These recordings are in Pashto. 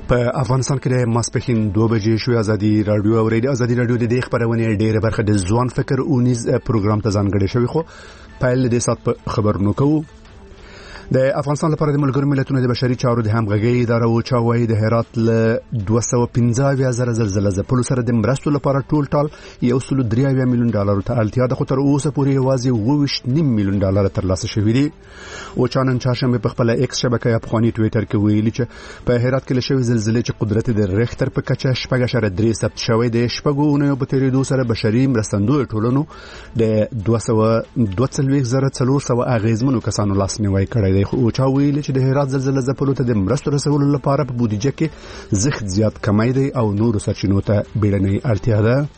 په افغانستان کې د ماسپښین 2 بجې شو ازادي رادیو او ریډیو ازادي رادیو د دې خبرونه ډېره برخه د ځوان فکر اونیز پروګرام ته ځانګړی شوی خو په دې سات په خبرونو کوو د افغانستان لپاره د ملګرو ملتونو د بشري چارو د همغږي اداره او چاوي د هرات ل 215,000 زلزلې ځپلو سره د مرستو لپاره ټول ټال $1.3 میلیون ته اړتیا ده خو تر اوسه پورې یوازې $2 میلیون ترلاسه شوی دي او چانن چاشمه په خپل ایکس شبکې افغاني ټوئیټر کې ویلي چې په هرات کې لشي زلزلې چې قدرت د ریختر په کچه 7.3 ثبت شوی دی شپږونه په تیریدو سره بشري مرستندوی ټولنو د 242,400 اغیزمنو کسانو لاسنیوي کړی او چا ویل چې د هرات زلزلې ځپلو ته د مرستو رسولو لپاره په بودیجه کې زخت زیات کمای دی او نور سرچینو ته بیړنۍ اړتیا ده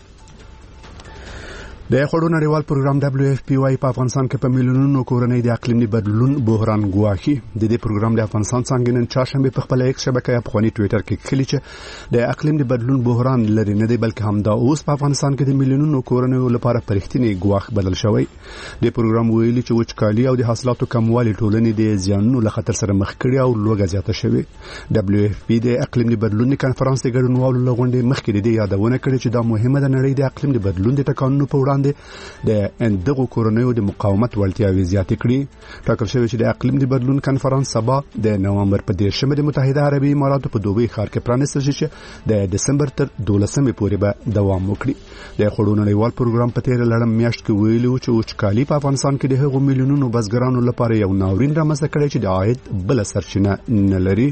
د خړو نړیوال پروګرام WFP په افغانستان کې په میلیونونو کورنۍ د اقلیمي بدلون بحران ګواښي د دې پروګرام د افغانستان څنګه نن چاشمه په خپل ایکس شبکې افغاني ټوئیټر کې کلی چې د اقلیم د بدلون بحران لري نه دی بلکې هم دا اوس په افغانستان کې د میلیونونو کورنۍ لپاره پرختنی ګواښ بدل شوی د پروګرام ویلي چې وچکالي او د حاصلاتو کموالی ټولنې د زیانونو له خطر سره مخ کړي او لوګه زیاته شوی WFP د اقلیم د بدلون کانفرنس د ګډونوالو لغونډې مخکې د یادونه کړې چې دا مهمه ده نړۍ د اقلیم د بدلون د تکانو په وړاندې د اندغو کورونیو د مقاومت ولټیاوي زیات کړي ټاکل شوی چې د اقلیم د بدلون کانفرنس سبا د نوامبر په 10 د متحده عربی اماراتو په دوبۍ ښار کې پرانیستل شي د دسمبر تر 12 پورې به دوام وکړي د خړو نړیوال پروګرام په تیر لړم میاشت کې ویلو چې وچکالي په افغانستان کې د هغو میلیونونو بزګرانو لپاره یو ناورین رامنځته کړی چې د عاید بل سرچینه نه لري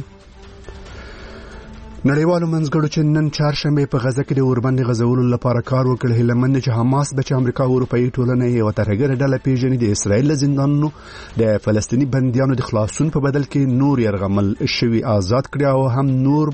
نړیوالو منځګړو چې نن چهارشنبه په غزه کې د اوربند غزولو لپاره کار وکړ هلمند چې حماس د امریکا او اروپאי ټولنې یو ترهګر ډله پیژني د اسرایل زندانونو د فلسطینی بنديانو د خلاصون په بدل کې نور يرغمل شوی آزاد کړي او هم نور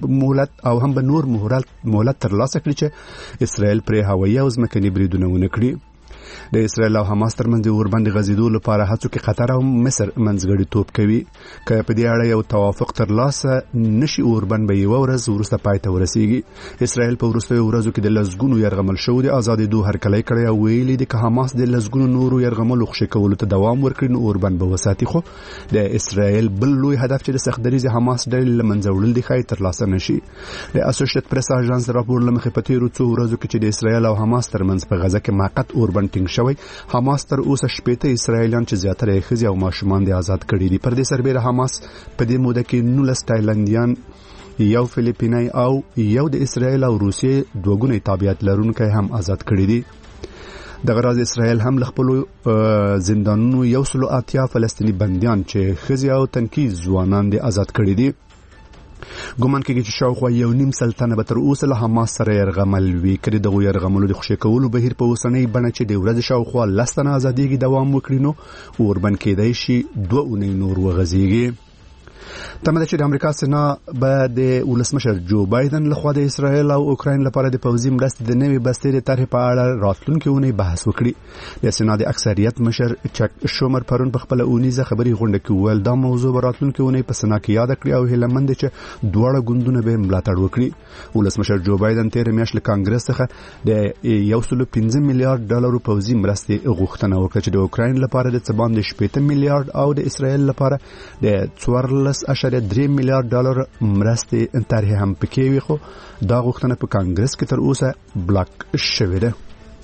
مهلت ترلاسه کړي چې اسرایل پر هوایي او ځمکني بریدونه ونکړي د اسرایل او حماس ترمنځ د اوربند غزیدو لپاره هڅو کې قطر او مصر منځګړی توپ کوي که په دې اړه یو توافق ترلاسه نشي اوربند به یو ورځ ورسته پای ته ورسیږي اسرایل په ورسته ورځو کې د لزګونو يرغمل شو د ازادي دوه هرکلی کړی او ویلي د حماس د لزګونو نورو يرغمل خوشی کولو ته دوام ورکړي نو اوربند به وساتي خو د اسرایل بل لوی هدف چې د سختدریز حماس د لمنځوړل د خای ترلاسه نشي د اسوسییټ پریس اژانس راپور لمخې په تیرو څو ورځو کې چې د اسرایل او حماس ترمنځ په غزه کې موقت اوربند شوی حماس تر اوسه شپېته اسرایلیان چې زیاتره یې ښځې او ماشومان دي آزاد کړي دي پر دې سربېره حماس په دې موده کې 19 تایلندیان یو فلیپینای او یو د اسرایل او روسیې دوګونی تابعیت لرونکي هم آزاد کړي دي د غراض اسرایل هم خپل زندانونو 180 فلسطینی بنديان چې ښځې او تنکي ځوانان دي آزاد کړي دي ګومان کېږي چې شاوخوا 1.5 سلطنه به تر اوسه له حماس سره يرغمل وي کړي د يرغملو د خوشی کولو بهیر په اوسنۍ بڼه چې د ورځ شاوخوا لستنه ازاديږي دوام وکړي نو اوربند کېدای شي 2 اونۍ نور وغځيږي تمه چې د امریکا سنا به د ولسمشر جو بایدن لخوا د اسرایل او اوکراین لپاره د پوځي مرستې د نوې بسترې طرح په اړه راتلونکي اونۍ بحث وکړي د سنا د اکثریت مشر چک شومر پرون په خپل اونیزه خبري غونډه کې ویل دا موضوع راتلونکي اونۍ په سنا کې یاد کړی او هلمند چې دوړه ګوندونه به ملاتړ وکړي ولسمشر جو بایدن تیر میاشت له کانګرس څخه د $1.5 میلیارډ پوځي مرستې غوښتنه وکړه چې د اوکراین لپاره د څبان د 8 میلیارډ او د اسرایل لپاره د 14.3 میلیارډ مرستې طرح هم پکې وي خو دا غوښتنه په کانګرس کې تر اوسه بلاک شوې ده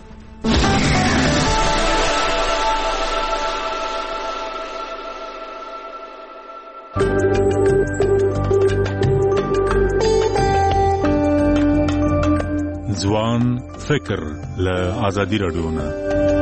ځوان فکر له ازادي رادیو نه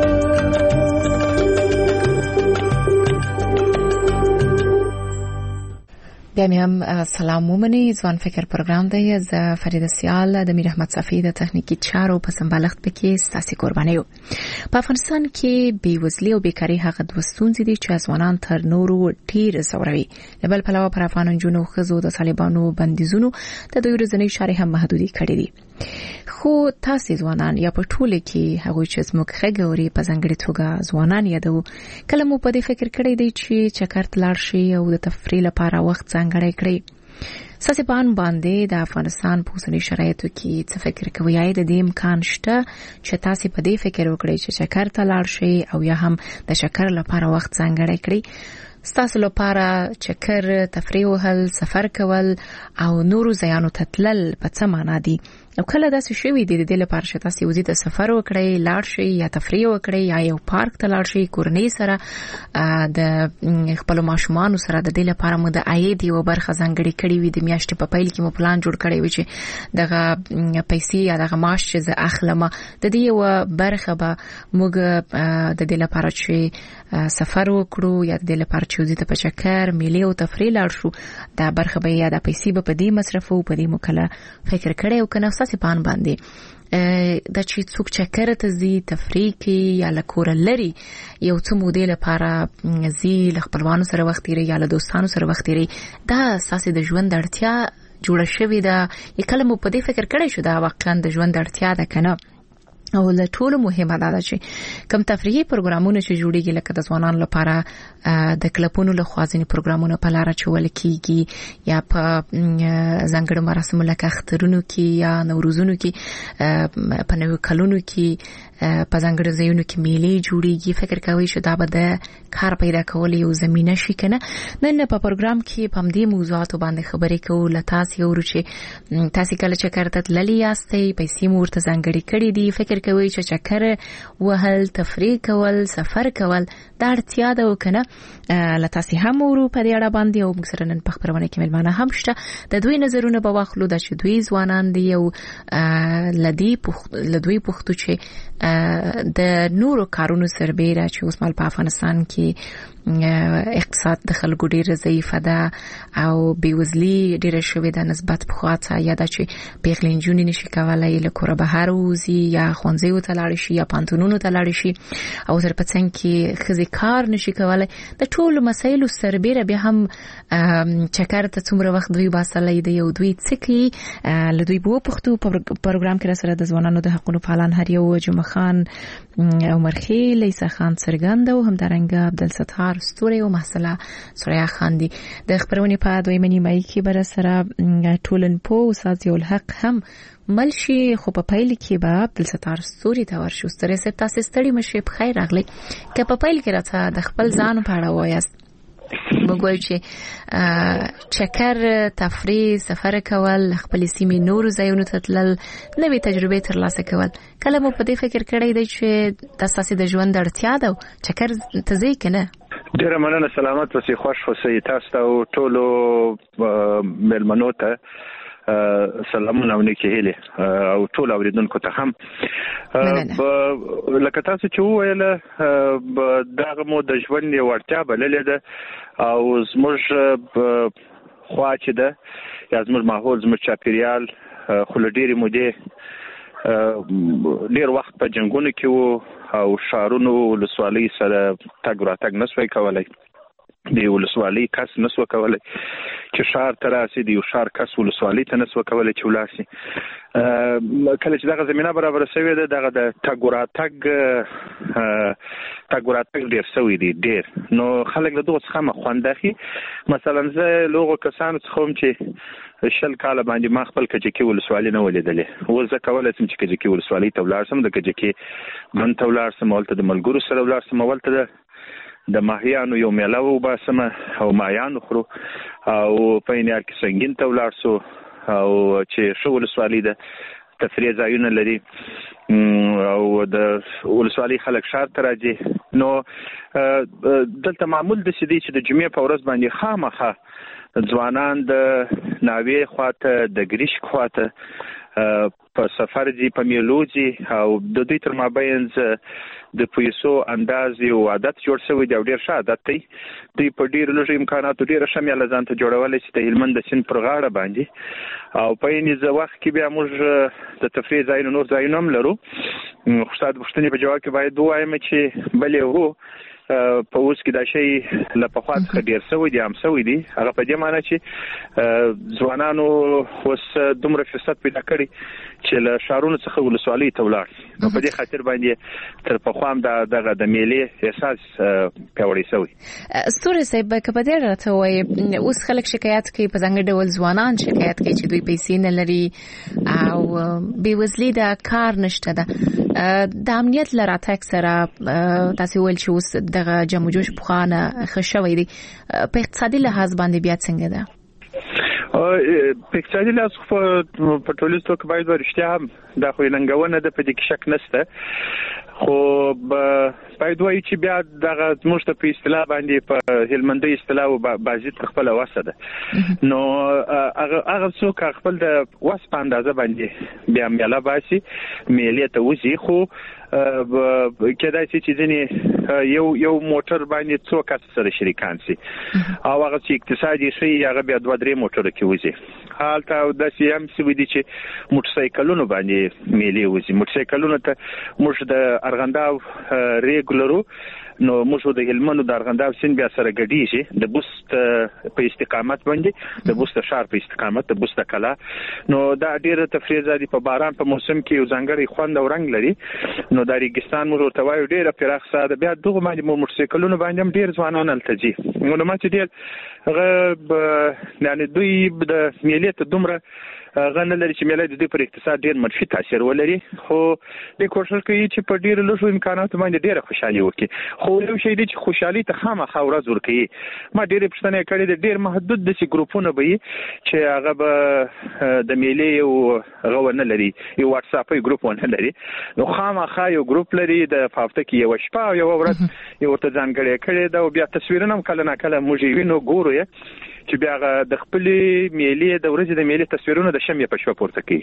بیا هم سلام ومني ځوان فکر پروګرام دی ز فرید سیال د میر احمد صفی د تخنیکی چارو په سمبالښت پکې ستاسو قرباني یو په افغانستان کې بیوزلي او بیکاری هغه د وستونځي دي چې ځوانان تر نورو ډیر زوروي بل په لور پر افغان جنونو خزو د طالبانو بندیزونو د دوی ورځنی شارې هم محدودي کړې دي خو تاسو ځوانان یا په ټوله کې هغه چې زموږ خګوري په ځنګړي توګه ځوانان یادو کله مو په دې فکر کړی دی چې چکر تلار شي او د تفریح لپاره وخت څنګه کړی ساسپان باندې د افغانستان په اوسنی شرایطو کې څه فکر کوي یا د دې امکان شته چې تاسو په دې فکر وکړئ چې چکر ته لاړ شئ او یا هم د چکر لپاره وخت څنګه کړئ ستاسو لپاره چکر، تفریح وهل، سفر کول او نورو ځایانو ته تلل په څه معنا دي؟ او کله داسې شوي دي د دې لپاره چې تاسو یو ځای ته سفر وکړئ، لاړ شئ یا تفریح وکړئ یا یو پارک ته لاړ شئ، کورنۍ سره د خپل ماشومانو سره د دې لپاره مو د عاید یو برخه ځانګړې کړې وي، د میاشتې په پیل کې مو پلان جوړ کړی وي چې دغه پیسې یا دغه معاش چې زه اخلم د دې یو برخه به موږ د دې لپاره چې سفر وکړو یا د دې لپاره چې وزې ته په چکر، میلې او تفریح لاړ شو، دا برخه به یا د پیسې به په دې مصرفو، په دې مو کله فکر کړی او کنه ستاسو پان باندې دا چې څوک چکر ته ځي، تفریح کوي یا له کوره لري یو څه مودې لپاره ځي، له خپلوانو سره وخت تیروي یا له دوستانو سره وخت تیروي، دا ستاسو د ژوند اړتیا جوړه شوې ده؟ کله مو په دې فکر کړی شو دا واقعا د ژوند اړتیا ده کنه؟ او له ټولو مهمه دا چې کوم تفریحي پروګرامونه چې جوړیږي لکه د ځوانانو لپاره د کلبونو له خوا ځینې پروګرامونه په لاره چول کیږي یا په ځانګړو مراسمو لکه اخترونو کې یا نوروزونو کې، په نوو کلونو کې په ځانګړو ځایونو کې میلې جوړیږي، فکر کوي چې دا به د کار پیدا کول یو زمينه شي کنه؟ نن په پروګرام کې په دې موضوعاتو باندې خبرې کوو. لتاسي اورو چې تاسو کله چکر ته تللی یاستئ، پیسې مو ورته ځانګړې کړې دي، فکر کوي چې چکر وهل، تفریح کول، سفر کول دا اړتیا ده کنه؟ لتاسي هم اورو په دې اړه باندې او موږ سره نن په خبرونه کې ملمانه هم شته، د دوی نظرونه به واخلو د چې دوی ځوانان دي او لدوی پښتو چې د نورو کارونو سربېره چې اوس مال په افغانستان کې اقتصاد د خلکو ډیره ضعیفه ده او بیوزلي ډیره شوې ده نسبت پخواته، یا دا چې پیغلې نجونې نشي کولای له کوره بهر وځي یا ښوونځیو ته لاړ شي یا پانتونونو ته لاړ شي، او تر پڅنګ کې ښځې کار نشي کولای. د ټولو مسایلو سربېره بیا هم چکر ته څومره وخت دوی باسلای دی او دوی څه کوي؟ له دوی په پښتو پروګرام کې سره د ځوانانو د حقوقو فعالان هریو جمعه خان، عمر خیل، عیسی خان څرګند او همدارنګه عبدالستار ستوري او محسله سوریا خان دي. د خبرونې په دویمه نیمایي کې بر سره ټولنپوه استاد الحق هم ملشي، خو په پیل کې به عبدالستار ستوري ته ورشو. ستوري سه تاسو ستړي مشه، په خیر راغلی. که په پیل کې راته د خپل ځان په اړه وایاست، بګوي چې چکر، تفریح، سفر کول، خپل سیمې نورو ځایونو ته تلل، نوې تجربې ترلاسه کول، کله مو په دې فکر کړی دی چې تاسو د ژوند اړتیا ده چکر ته ځئ کنه؟ ډیره مننه، سلامت اوسئ، خوش اوسئ. تاسو ته ټولو مېلمنو ته سلامونه او نیکې هیلې او ټول اوریدونکو ته هم. لکه تاسو چې وویل دغه مو د ژوند یو اړتیا بللې ده او زموږ خوا چې ده یا زموږ ماحول، زموږ چاپیریال خو له ډېرې مودې ډېر وخت په جنګونو کې وو او ښارونو ولسوالۍ سره تګ راتګ نسوی کولی، د ولسوالۍ کس نسو کولی چې ښار ته راسي، د یو ښار کس ولسوالۍ ته نسو کولی چې ولاړ شي. کله چې دغه زمینه برابره شوې ده، دغه د تګ راتګ ډېر شوی دی، ډېر. نو خلک له دغه څخه خوند اخلي. مثلا زه له هغو کسانو څخه وم چې 20 کاله باندې ما خپل کجکي ولسوالۍ نه ولیدلې. اوس زه کولی شم چې کجکي ولسوالۍ ته ولاړ شم، د کجکي بند ته ولاړ شم، هلته د ملګرو سره ولاړ شم، هلته د ماهیانو یو میله وباسم او ماهیان خورو، او په اینیار کې سنګین ته ولاړ شو او چې ښه ولسوالۍ ده، تفریح ځایونه لري او د ولسوالۍ خلک ښار ته راځي. نو دلته معمول داسې دی چې د جمعې په ورځ باندې خامخا ځوانان د ناوې خواته، د ګریشک خواته په سفر ځي، په میلو ځي او د دوی تر مابینځ د پیسو انداز یو عادت جوړ شوی دی او ډېر ښه عادت دی. دوی په ډېرو لږو امکاناتو ډېره ښه میله ځان ته جوړولی چې د هلمند د سیند پر غاړه باندې، او په عین وخت کې بیا موږ د تفریح ځایونه، نور ځایونه هم لرو. خو ستا د پوښتنې په جواب کې باید ووایم چې بلې هو په اوس کې دا شی له پخوا څخه ډېر شوی دی، عام شوی دی. هغه په دې معنی چې ځوانانو اوس دومره فرصت پیدا کړی چې له ښارونو څخه ولسوالۍ ته ولاړ شي. نو په دې خاطر باندې تر پخوا هم دغه د میلې احساس پیاوړی شوی. ستوري صاحب، که په دې راته وایي اوس خلک شکایت کوي، په ځانګړي ډول ځوانان شکایت کوي چې دوی پیسې نه لري او بېوزلي ده، کار نشته ده. د امنیت لراتک سره تاسو ول چې اوس د جمع جوش بخانه خښوي دي په اقتصادي لحاظ باندې بیا څنګه ده په اقتصادي لحاظ په ټولنیز توګه باید ورشته هم د خو ننګونه د په دې کې شک نشته خو باید وایي چې بیا دغه زموږ ته په اصطلاح باندې په هلمندي اصطلاح بازیت خپل واسه ده نو هغه څوک خپل د واس په اندازه باندې بیا میلا باسي میلې ته وځي خو کېدای شي چې ځینې یو موټر باندې څو کس سره شریکان سي او هغه چې اقتصادي شي هغه بیا 2-3 موټر کې وځي حالته د سی ام سی ودی چې موټر سایکلونو باندې میلې وځي موټر سایکلونو ته موږ د ارغنداو ریګولرو نو موږ د هلمند د ارغنداو سین بیا سره ګډیږي د بوست په استقامت باندې د بوست شهر په استقامت د بوست کلا نو دا ډیره تفریح زادي په باران په موسم کې یو ځانګړی خوند او رنگ لري نو د ریګستان موږ ورته وایو ډیره پراخ ساده بیا دغه باندې موټر سایکلونو باندې هم ډیر ځوانان التجي نو ما چې ډیر هغه یعنی دوی د میلې ته دومره غنه لري چې میلې د دې پر اقتصاد ډیر منفي تاثیر ولري خو د کوشش کوي چې په ډیر لږو امکاناتو باندې ډیره خوشحالي وکړي خو یو شی دی چې خوشحالي ته خامخا ورځ ورکړي ما ډیره پښتنه کړې د ډیر محدود د ګروپونو به چې هغه به د میلې او غوونه لري یو واتس اپ ګروپ ونه لري نو خامخا یو ګروپ لري د هفته کې یو شپه یو ورځ یو ته ځانګړی کړي دا بیا تصویرونه هم کله نه کله موږ وینو ګورو چې بیا د خپل میلې د ورځې د میلې تصویرونه د شمې په شپه پورته کوي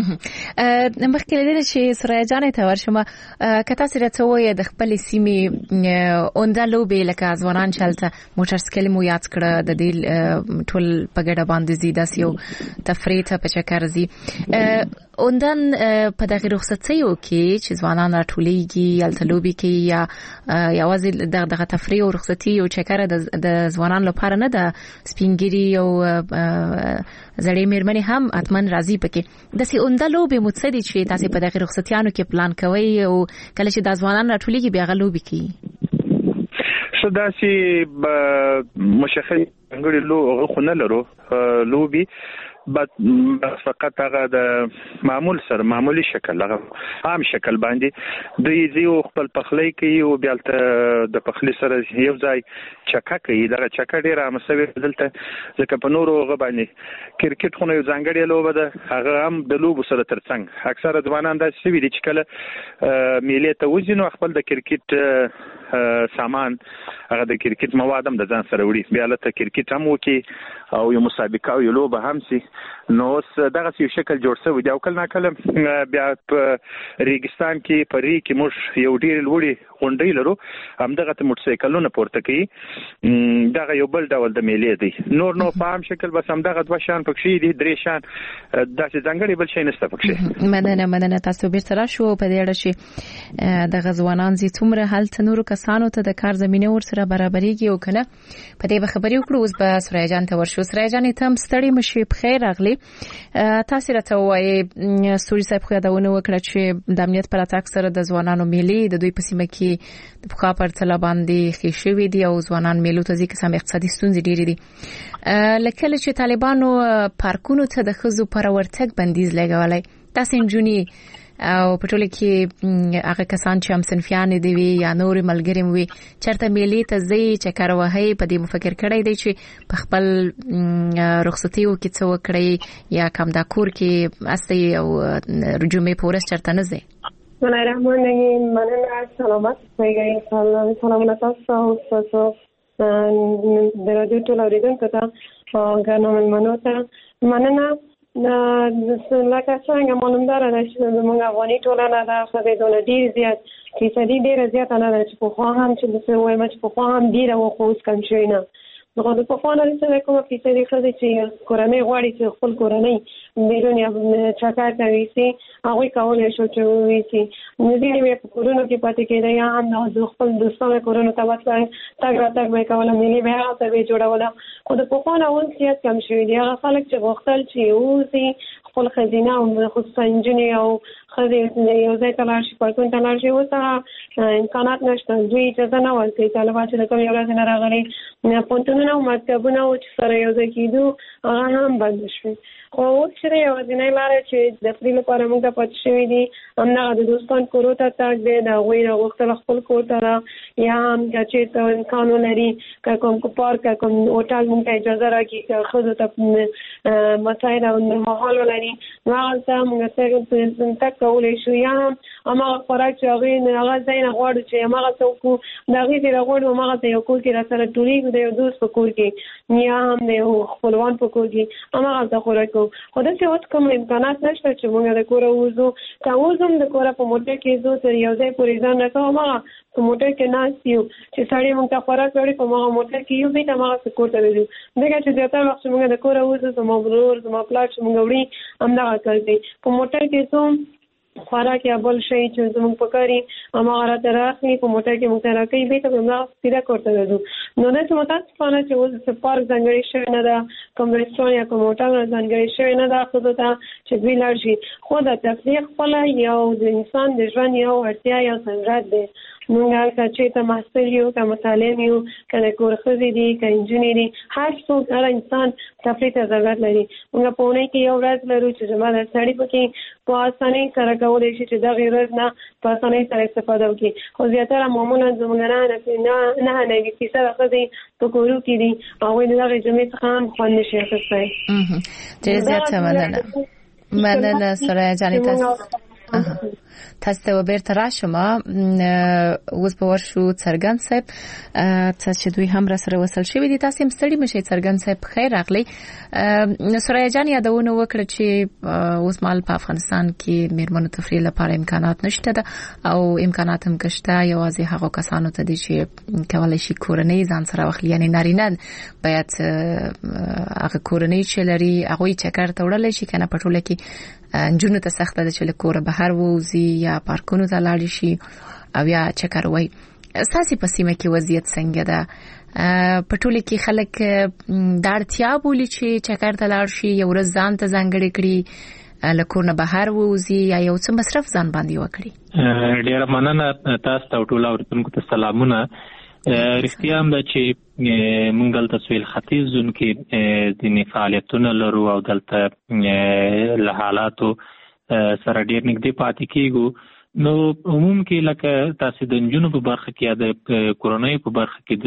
مخکې لري چې سره جانې ته ورشم کته سره ته وې د خپل سیمې اوندالو به لکه ځوانان چلته موټر سایکل مو یاد کړه د دې ټول پګړه باندې زیاده سیو تفریح ته په چکر زی اوندن په دغه رخصتیو کې چې ځوانان راټولېږي التلوبي کې یا یوازې دغه تفریح او رخصتي او چکر د ځوانان لپاره نه ده سپینګری او زړې مېرمنې هم اتمن راضي پکې د سي اوندلو به متصدي چې تاسو په دغه رخصتیانو کې پلان کوي او کله چې د ځوانان راټولېږي بیا غلوبي کوي شدا سي مشخص انګړي لو خو نه لرو لوبي فقط هغه د معمولی شکل هغه عام شکل باندې د یو خپل پخلی کوي او بیا د پخلی سره یو ځای چکه کوي دغه چکه ډیره مسوي دلته ځکه په نورو غو باندې کرکټ خو نه یو ځانګړی لوبه ده هغه هم د لوبو سره ترڅنګ اکثره ځوانان دا سوي دي چې کله میلې ته وځي خپل د کرکټ سامان هغه د کرکټ مواد هم د ځان سره وړي بیا له کرکټ هم وکي او یو مسابقه او یو لوبه هم سي نو دغه یو شکل جوړ شوی دی او کله ناکله بیا په ریګستان کې پرې کې موږ یو ډیر لوړی غونډې لرو همدغه ته موټر سایکلونه پورته کوي دغه یو بل ډول د میلې دی نور نو په عام شکل بس همدغه دوه شان پکې دي درې شان داسې ځانګړي بل شي نشته پکې مننه تاسو بیرته شو په دې اړه چې د غزوانان زی څومره حالت نورو کسانو ته د کار زمينه ور سره برابرېږي او کنه په دې خبرې وکړو اوس به سورای جان ته ورشو سورای جان ته ستړي مشي بخیر راغلی تاسو راته وایي سوري صاحب خو یادونه وکړه چې د امنیت پر اتاک سره د ځوانانو میلې د دوی په سیمه کې د بخا پر تل باندې خېشوي دي او ځوانان میلو ته ځکه سم اقتصادي ستونزې ډېرې دي لکه چې طالبانو پارکونو ته د خزو پر ورتګ بندیز لګولای تاسو انجونی او په ټوله کې هغه کسان چې هم صنفیان دي وي یا نور ملګری وي چرته میلې ته ځي چې کار وهي په دې مفکر کړی دی چې په خپل رخصتیو کې څه وکړي یا کوم دا کور کې اصلي او رجومې پورس چرته نه ځي بسم الله الرحمن الرحیم مننه سلامت پیګی سلامونه تاسو او تاسو د رادیو ټول اوریدونکو ته غنوم منو ته مننه لکه څنګه معلومدار ده چې موږ افغاني ټولنه ده خو د دونه ډیر زیات فیصدي ډیره زیاته نه ده چې په خوا هم چې د څه وایم چې په خوا هم ډیره وخت اوس کم شوی نه نو د په خوا نه څه کومه فیصدي خدای چې کورنۍ غواړي چې خپل کورنۍ بیرون یا چاکار کوي سي هغه کولای شو چې وي سي نو دې په کورونو کې پاتې کېده یا هم د خپل دوستانو کورونو ته وځي تاګ راتګ به کوله ملي به هغه ته جوړوله خو د په خوا نه اوس زیات کم شوی دی هغه خلک چې غوښتل چې اوسي خپل خزینه او خصوصا انجنیر او خزینه یو ځای ته لاړ شي پارکون ته لاړ شي اوس امکانات نشته دوی اجازه نه ورکوي طالبان چې د کوم یو ورځ نه راغلي پونتونه او مکتبونه او چې سره یو ځای کېدو هغه هم بند شوي خو اوس چې د یوازینۍ لاره چې د تفریح لپاره موږ ته پاتې شوي دي همدغه د دوستان کورو ته تګ دی، د هغوی نه غوښتل خپل کور ته را یا هم که چېرته امکان ولري که کوم پارک که کوم هوټل موږ ته اجازه راکړي که ښځو ته مساعد او مهال ولري نو هغلته موږ تګ کولی شو، یا هم هماغه خوراک چې هغوی هغه ځای نه غواړو چې هماغه څه وکړو د هغې چې راغواړو هماغه یو کور کې را سره ټولېږو د یو دوست په کور کې یا هم د یو خپلوان په کور کې هماغلته خوراک کوو. خو داسې اوس کوم امکانات نشته چې موږ د کوره ووځو، که اوس هم د کوره په موټر کې ځو تر یو ځای پورې ځان رسوو هماغه په موټر کې ناست یو چې سړی موږ ته خوراک راوړي په هماغه موټر کې یو بېرته هماغسې کور ته ځو. ځکه چې زیاتره وخت چې موږ د کوره وځو زما ورور زما پلار چې موږ وړي همدغه کار دی، په موټر کې ځو خوراک یا بل شی چې زموږ په کار یې هماغه راته راخلي په موټر کې موږ ته راکوي بېرته به همدغه سیده کور ته ځو. نو داسې متاسفانه چې اوس څه پارک ځانګړی شوی نه ده، کوم رسټورانټ یا کوم هوټل ځانګړی شوی نه ده ښځو ته چې دوی لاړ شي. خو د تفریح خپله یو د انسان د ژوند یو اړتیا یا ضرورت دی. موږ که چېرته محصل یو که متعلم یو که د کور ښځې دي که نجونې دي هر څوک هر انسان تفریح ته ضرورت لري. موږ په اونۍ کې یو ورځ لرو چې زما د سړي پکې په اسانۍ سره کولی شي چې دغې ورځ نه په اسانۍ سره استفاده وکړي. خو زیاتره معمولا زموږ نه 90% ښځې په کورو کې دي هغوی د دغې جمعې څخه هم خوند نشي اخیستی. ډېره زیاته مننه سرایه جانې. تاسو ته بیرته راشم اوس به ورشو څرګند صاحب چې دوی هم را سره وصل شوي دي. تاسو هم ستړي مشئ څرګند صاحب خیر راغلی. سرایه جان یادونه وکړه چې اوس مال په افغانستان کې میرمنو تفریح لپاره امکانات نشته ده او امکانات هم کشته یوازې هغه کسانو ته دي چې کولای شي کورنۍ ځان سره واخلي، یعنی نارینه باید هغه کورنۍ چې لري هغوی چکر ته وړلی شي کنه په ټوله کې نجونو ته سخته ده چې له کوره بهر ووځي یا پارکونو ته لاړ شي او یا چکر وای. ستاسې په سیمه کې وضعیت څنګه ده؟ په ټوله کې خلک دا اړتیا بولي چې چکر ته لاړ شي یو ورځ ځان ته ځانګړې کړي له کور نه بهر ووځي یا یو څه مصرف ځان باندې وکړي؟ ډېره مننه تاسو ته او ټولو اورېدونکو ته سلامونه. رښتیا هم ده چې موږ دلته سویل ختیځ زون کې ځینې فعالیتونه لرو او دلته له حالاتو سره ډېر نږدې پاتې کېږو. نو عموم کې لکه تاسو د نجونو په برخه کې یا د کورنۍ په برخه کې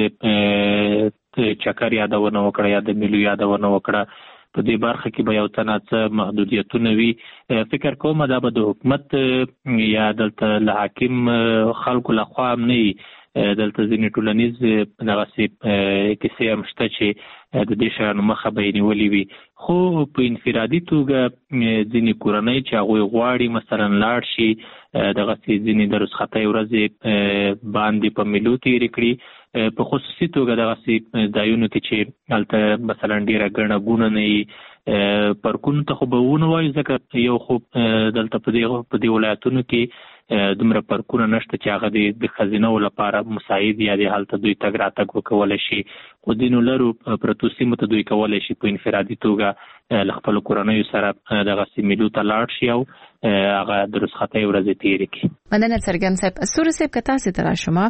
د چکر یادونه وکړه یا د میلو یادونه وکړه، په دې برخه کې به یو څه محدودیتونه وي. فکر کوم دا به د حکومت یا دلته له حاکم خلکو لخوا هم نه وي. دلته ځینې ټولنیز دغسې کیسې هم شته چې د دې شیانو مخه به یې نیولې وي. خو په انفرادي توګه ځینې کورنۍ چې هغوی غواړي مثلا لاړ شي دغسې ځینې د رخصتۍ ورځې باندې په میلو تېرې کړي، په خصوصي توګه دغسې ځایونو کې چې هلته مثلا ډېره ګڼه ګوڼه نه وي. پارکونو ته خو به ونه وایو ځکه یو خو دلته په دې ولایتونو کې دومره پارکونه نشته چې هغه د ښځینهو لپاره مساعد یا د هلته دوی تګ راتګ وکولی شي. خو ځینو لرو پرتو سیمو ته دوی کولی شي په انفرادي توګه له خپلو کورنیو سره دغسې میلو ته لاړ شي او هغه د رخصتۍ ورځې تېرې کړي. مننه څرګند صاحب. سوره صاحب که تاسې ته راشم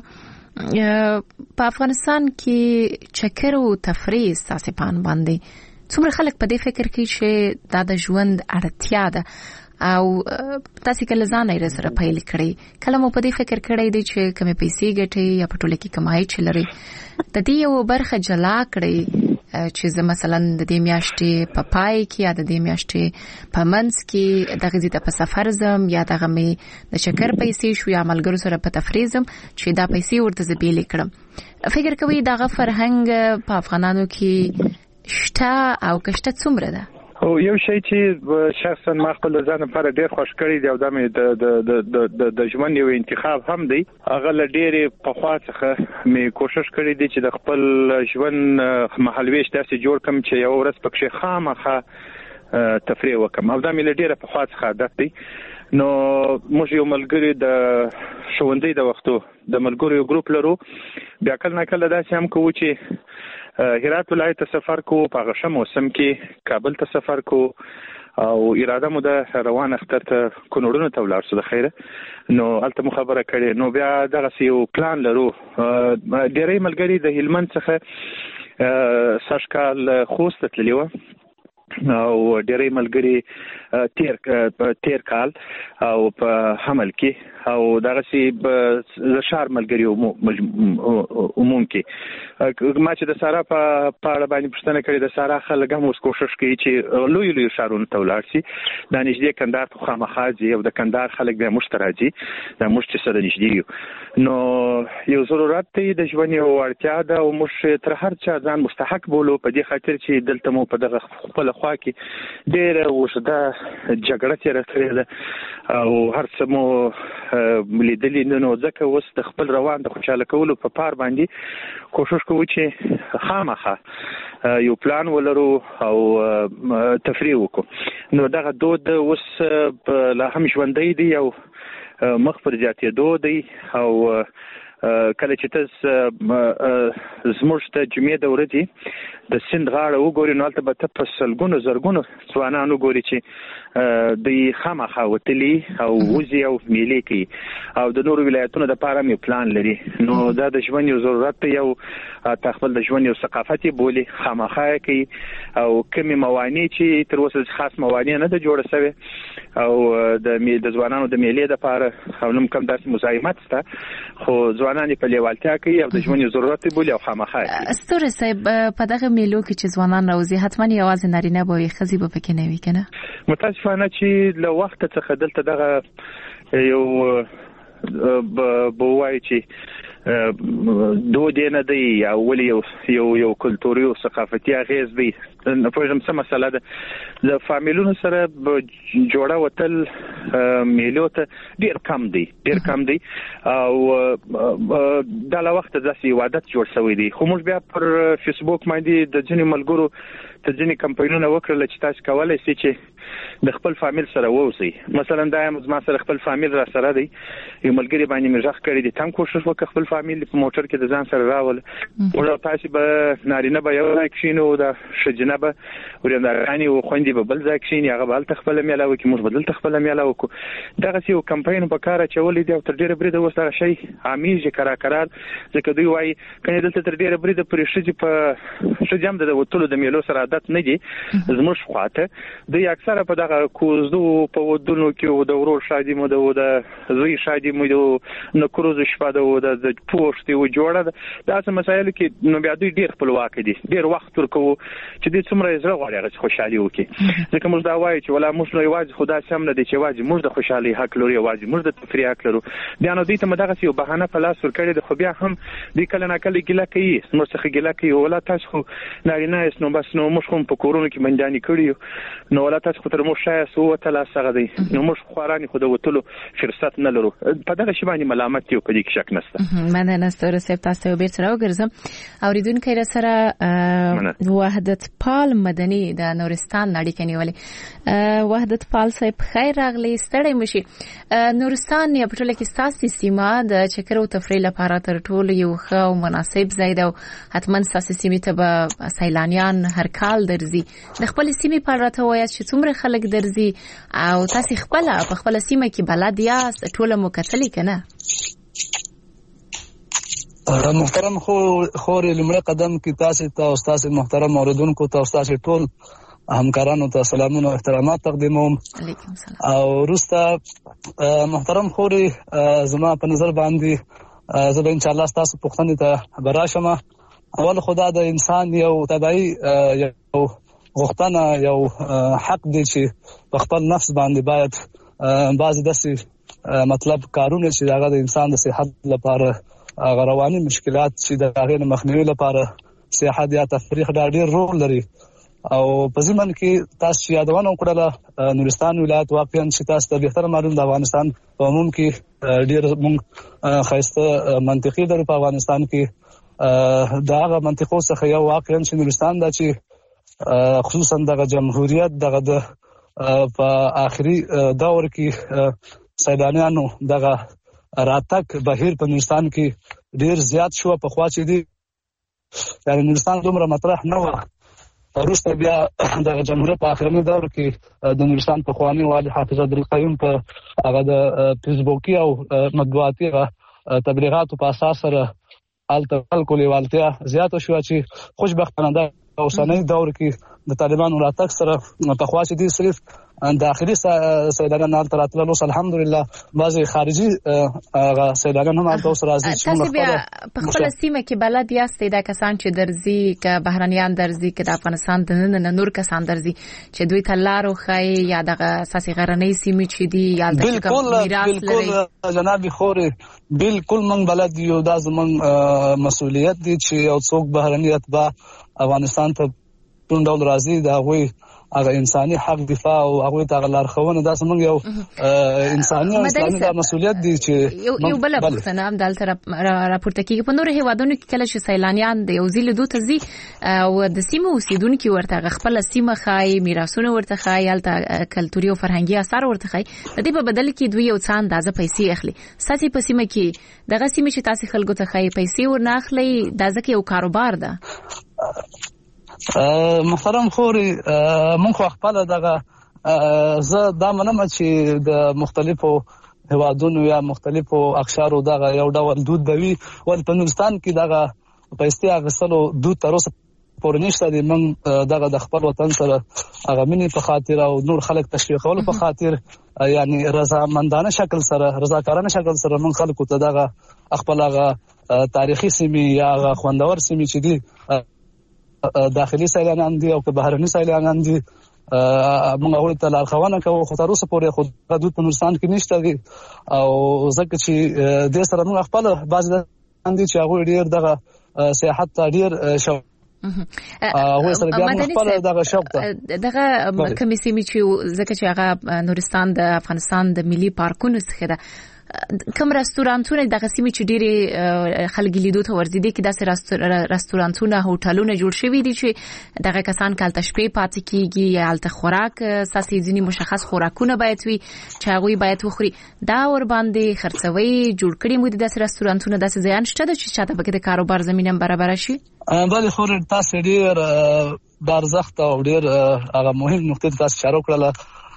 په افغانستان کې چکر او تفریح ستاسې په ان باندې څومره خلک په دې فکر کوي چې دا د ژوند اړتیا ده او تاسو کله ځان یې سره پیل کړی؟ کله مو په دې فکر کړی دی چې کومې پیسې ګټي یا په ټوله کې کمای چې لري د دې یو برخه جلا کړی چې زه مثلا د دې میاشتې په پای کې یا د دې میاشتې په منځ کې دغه ځای ته په سفر ځم یا دغه مې د چکر پیسې شو یا ملګرو سره په تفریح ځم چې دا پیسې ورته زه بیلې کړم. فکر کوي دغه فرهنګ په افغانانو کې شته او کشته څومره ده؟ او یو شی چې شخصا ما خپل ځان لپاره ډېر خوښ کړی دی او دا مې د ژوند یو انتخاب هم دی. هغه له ډېرې پخوا څخه مې کوشش کړی دی چې د خپل ژوند مهالویش داسې جوړ کړم چې یو ورځ پکې خامخا تفریح وکړم او دا مې له ډېره پخوا څخه عادت دی. نو موږ یو ملګری د ښوونځي د وختو د ملګرو یو ګروپ لرو، بیا کله نه کله داسې هم کوو چې هرات ولایت ته سفر کو، په هغه ښه موسم کې کابل ته سفر کو او اراده مو د روان اختر ته کونړونو ته ولاړ شو د خیره. نو هلته مو خبره کړې، نو بیا دغسې یو پلان لرو. ډېری ملګري د هلمند څخه سږ کال خوست ته تللي وه او ډېرې ملګری تیر کال او په حمل کې او دغه سي د شهر ملګری عموم کې ما چې د سارا په اړه باندې پوښتنه کړې د سارا خلک هم اوس کوشش کوي چې لوی شهرونو ته ولاړ شي د نږدې کندهار ته خامخا ځي او د کندهار خلک بیا موږ ته راځي دا موږ چې سره نږدې یو نو یو ضرورت دی د ژوند یو اړتیا ده او موږ تر هر چا ځان مستحق بولو په دې خاطر چې دلته مو په دغه خپل خوا کې ډېره اوږده جګړه تېره کړې ده او هر څه مو لیدلي نو ځکه اوس د خپل روان د خوشاله کولو په پار باندې کوشش کوو چې خامخا یو پلان ولرو او تفریح وکړو نو دغه دود اوس لا هم ژوندی دی او مخ پر زیاتېدو دی او کله چې تاسو زموږ ته جمعې د ورځې د سند غاړه وګورئ نو هلته به ته په سلګونو زرګونو ځوانان وګورئ چې دوی خامخا وتلي او وځي او میلې کوي او د نورو ولایتونو دپاره مې پلان لري نو دا د ژوند یو ضرورت دی یو تا خپل د ژوند یو ثقافت یې بولي خامخا یې کوي او کومې موانع چې تر اوسه خاص موانع نه ده جوړه شوې او د ځوانانو د میلې دپاره او نوم کم داسې مزاحمت شته خو ځوانان په لیوالتیا کوي او د ژوند یو ضرورت یې بولي او خامخا یې کوي. ستوري صاحب په دغه میلو کې چې ځوانان راوځي حتما یوازې نارینه به وي ښځې به پکې نه وي که نه؟ متاسفانه چې له وخته څخه دلته دغه یو به ووایي چې دود نه دی یا ولې یو کلتوري او ثقافتي اغیز دی نه پوهېږم څه مسله ده د فامیلونو سره جوړه وتل میلو ته ډېر کم دی او دا له وخته داسې یو عادت جوړ شوی دی خو موږ بیا پر فیسبوک باندې د ځینې ملګرو ته ځینې کمپاینونه وکړل چې تاسو کولی شئ چې د خپل فامیل سره ووسئ مثلا دا زما سره خپل فامیل را سره دی یو ملګری باندې مې غږ کړی دی تم کوشش وکړه خپل فامیل په موټر کې د ځان سره راول او تاسو به نارینه به یو ځای کښینو د ښځینه به ورېندارانې او خویندې به بل ځای کښیني هغه به هلته خپله میله وکړي موږ به دلته خپله میله وکړو دغسې یو کمپاین په کار اچولی دی او تر ډېره بریده اوس دغه شی عامیږي کرار ځکه دوی وایي کنې دلته تر ډېره بریده پورې ښځې هم د وتلو د میلو سره عادت نه دي زموږ خواته دوی اکثره په دغه کوزدو په ودونو کې د ورور شادي مو د زوی شادي مو د نکروز شپه د پوښتې و جوړه ده داسې مسایلو کې نو بیا دوی ډېر خپلواک دي ډېر وخت ورکوو چې دوی څومره یې زړه غواړي هغه خوشحالي وکړي ځکه موږ دا وایو چې ولا موږ نو یوازې خو داسې هم نه دی چې یوازې موږ د خوشحالۍ حق لرو یوازې موږ د تفریح حق لرو بیا نو دوی ته مو دغسې یو بهانه په لاس ورکړې ده خو بیا هم دوی کله ناکله ګیله کوي موږ څخه ګیله کوي ولا تاسو خو نارینه یاست نو بس نو موږ خو په کورونو کې بندیانې کړي یو نو ولا تاسو خو تر موږ شایست ووتله هغه دی نو موږ خوارانې خو د وتلو فرصت نه لرو په دغه شي باندې ملامت یو په دې کې شک نشته. مننه ستوري صاحب تاسو ته بیرته راوګرځم اوریدونکي را سره وحدت پال مدني د نورستان اړیکې نیولې وحدت پال صاحب خیر راغلی ستړی مشي نورستان یا په ټوله کې ستاسو سیمه د چکر او تفریح لپاره تر ټولو یو ښه او مناسب ځای ده حتما ستاسو سیمې ته به سیلانیان هر کال درځي د خپل سیمې په اړه ته وایاست چې څومره خلک درځي او تاسو خپل په خپل سیمه کې بلد یاست ټول مو کتلی کنه؟ محترم خوري لمړه قدم کې تاسو ته او تاسو محترم اوریدونکو ته او تاسو ټول همکارانو ته سلامونه او احترامات تقدیموم. علیکم السلام. او روستا محترم خوري زما په نظر باندې زه به ان شاء الله تاسو پوښتنه ته براشم. اول خدا د انسان یو تبعی یو غوښتنه یو حق دی چې په خپل نفس باندې باید بعضی داسې مطلب کارونه چې هغه د انسان د صحت لپاره رواني مشکلات چې د هغه مخنیوي لپاره صحت یا تفریح ډېر رول لري او په ځمن کې تاسو یادونه وکړه نورستان ولایت واقعا چې تاسو ته به تر معلوم د افغانستان په عموم کې ډېر موږ خاصه منطقي در په افغانستان کې دا هغه منطقو څخه یو واقعا چې نورستان دا چې خصوصا د جمهوریت دغه د په آخري دور کې سیلانیانو دغه راتګ بهیر په نورستان کې ډیر زیات شو په خوا چې دی یعنی نورستان دومره مطرح نه و وروسته بیا د جمهوریت په آخري دور کې د نورستان په خواني والي حافظ عبدالقیوم په هغه د فیسبوکي او مطبوعاتي تبلیغاتو په اساس سره الته خلکو لیوالتیا زیاته شو چې خوشبختانه د اوسنۍ دور کې د طالبانو راتګ سره په خوا چې دي صرف داخلي سیلانیان هلته راتلل. اوس الحمدلله بعضې خارجي سیلانیان هم هلته اوس راځي. تاسو بیا په خپله سیمه کې بلد یاستئ دا کسان چې درځي که بهرنیان درځي که د افغانستان دننه نور کسان درځي چې دوی ته لار وښایي یا دغه ستاسې غرنۍ سیمې چې دي یا بالکل جناب خورې بالکل موږ بلد یو. دا زموږ مسؤلیت دی چې یو څوک بهرني اتباع افغانستان ته کوم ډول راځي د هغوی هغه انساني حق دفاع او هغه ته لارښوونه دا زموږ یو انساني او اسلامي مسؤلیت دی چې یو بل پښتنه هم دلته راپورته کیږي. په نورو هیوادونو کې کله چې سیلانیان د یو ځای له دوه ته ځي او د سیمو اوسیدونکي ورته خپل سیمه ښایي، میراثونه ورته ښایي، هلته کلتوري او فرهنګي آثار ورته ښایي، د دې په بدل کې دوی یو څه اندازه پیسې اخلي. ستاسې په سیمه کې دغه سیمې چې تاسې خلکو ته ښایي پیسې ورنه اخلئ، دا ځکه یو کاروبار ده. محترم خوري مونږ خپل دغه زه دا منم چې د مختلفو هوادونو یا مختلفو اقشارو دغه یو ډول دود دی ول په نورستان کې دغه پیسې اغسلو دود تر اوسه پورې نشته دی. مونږ دغه د خپل وطن سره هغه مینې په خاطر او نور خلک تشویقولو په خاطر یعنی رضامندانه شکل سره رضاکارانه شکل سره مونږ خلکو ته دغه خپل هغه تاریخي سیمې یا خوندور سیمې چې دي داخلي سیلانیان دي او که بهرني سیلانیان دي موږ هغوی ته لارښوونه کوو. خو تر اوسه پورې خو دود په نورستان کې نشته دي او ځکه چې دې سره موږ خپل بعضې دي چې هغوی ډېر دغه سیاحت ته ډېر شوق هغوی سره بیا موږ خپل دغه شوق ته دغه کومې سیمې چې ځکه چې هغه نورستان د افغانستان د ملي پارکونو څخه ده، کوم رستورانتونه دغه سیمې چې ډېرې خلک لیدو ته ورځي دي کې داسې رستورانتونه هوټلونه جوړ شوي دي چې دغه کسان که هلته شپې پاتې کېږي یا هلته خوراک ستاسې ځینې مشخص خوراکونه باید وي چې هغوی باید وخوري، دا ورباندې خرڅوي جوړ کړي مو دي داسې رستورانتونه؟ داسې ځایان شته ده چې چاته پکې د کاروبار زمینه هم برابره شي؟ بلې خورې تاسې ډېر بارزښت او ډېر هغه مهم نقطې ته تاسې اشاره وکړله.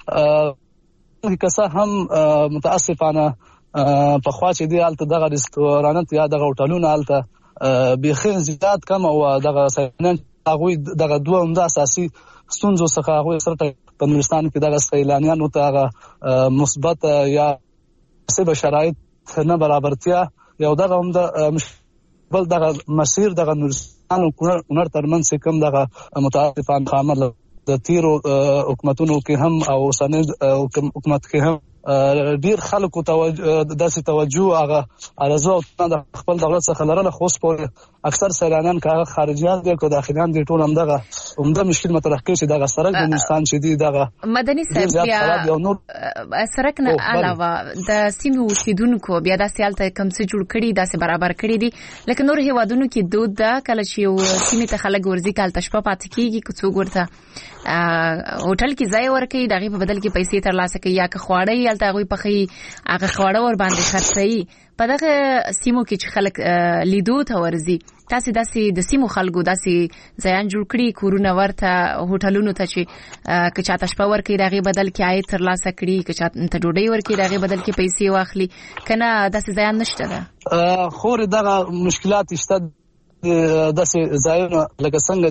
که څه هم متاسفانه په خوا چې دی هلته دغه رستورانت یا دغه هوټلونه هلته بیخي زیات کم او دغه سیلانیان هغوی دغه دوه عمده اساسي ستونزو څخه هغوی سره په نورستان کې دغه سیلانیانو ته هغه مثبت یا مناسب شرایط نه برابرتیا یو دغه عمده بل دغه مسیر دغه نورستان او کونړ ترمنځ کوم دغه متاسفانه عمل د تیرو حکومتونو کې هم او اوسنۍ حکومت کې هم ډیر خلکو داسې توجه هغه ارزو او د خپل دولت څخه لرله. خو اوس پورې اکثر سیلانیان که هغه خارجیان دي که داخلیان دي ټول هم دغه عمده مشکل مطرح کوي چې دغه سړک د نورستان چې دی دغه مدني صاحب بیا سړک نه علاوه د سیمې اوسیدونکو بیا داسې هلته کوم څه جوړ کړي داسې برابر کړي دي لکه نور هیوادونو کې دود ده کله چې یو سیمې ته خلک ورځي که هلته شپه پاتې کېږي که څوک ورته هوټل کې ځای ورکوي د هغې په بدل کې پیسې ترلاسه کوي یا که خواړه هلته هغوی پخوي هغه خواړه ورباندې خرڅوي. په دغه سیمو کې چې خلک لیدو ته ورځي تاسې داسې د سیمو خلکو داسې ځایان جوړ کړي کورونه ورته هوټلونو ته چې که چاته شپه ورکوي د هغې بدل کې عاید ترلاسه کړي که چاته ډوډۍ ورکوي د هغې بدل کې پیسې واخلي که نه داسې ځایان نشته ده؟ خورې دغه مشکلات شته داسې ځایونه لکه څنګه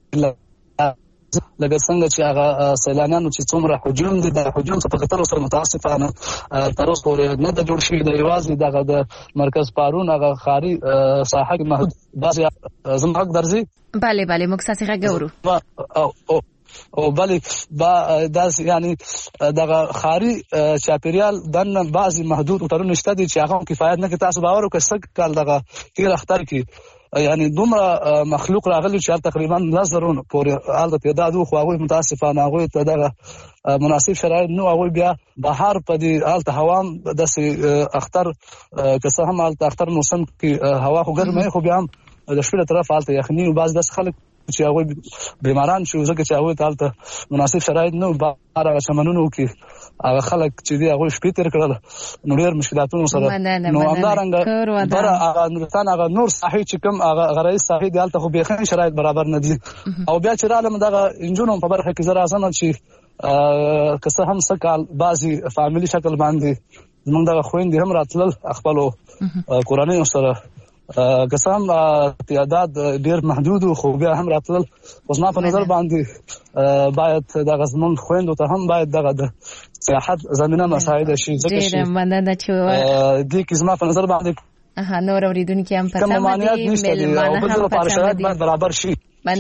چې هغه سیلانیانو چې څومره حجوم دي د حجوم څخه په کتلو سره متاسفانه تر اوسه پورې نه ده جوړ شوي. د یوازې دغه د مرکز پارون هغه ښاري ساحه کې محدود داسې زما حق درځي. بله موږ ستاسې غږ اورو او بلې داسې یعنی دغه ښاري چاپېریال دننه بعضې محدود هوټلونه شته دي چې هغه کفایت نه کوي. تاسو باور وکړئ سږ کال دغه تېر اختر کې یعنی دومره مخلوق راغلی چې تقریبا 10 زرونه پورې هلته تعداد وو خو هغوی متاسفانه هغوی ته دغه مناسب شرایط نه هغوی بیا بهار په دې هلته هوا هم داسې اختر که څه هم هلته اختر موسم کې هوا خو ګرمه خو بیا هم د شپې له طرفه هلته یخني او بعض داسې خلک چې هغوی بیماران شو ځکه چې هغوی ته هلته مناسب شرایط نه بهر هغه چمنونو کې هغه خلک چې دی هغوی شپې تېر کړل نو ډېر مشکلاتونو سره نو همدارنګه بره هغه نورستان هغه نور ساحې چې کوم هغه غرایز ساحې دي هلته خو بیخي شرایط برابر نه دي. او بیا چې رالم دغه نجونو په برخه کې زه راځم چې که څه هم څه کال بعضې فامیلي شکل باندې زمونږ دغه خویندې هم راتلل خپلو کورنیو سره قسم تعداد ډیر محدود خو بیا هم راتلل. اوس ما په نظر باندې باید د غزمن خويندو ته هم باید دغه د سیاحت زمينه مساعده شي. ځکه چې مننه چې د کې زما په نظر باندې نور اوریدونکو هم په تمه دي ملمانه هم په تمه دي برابر شي.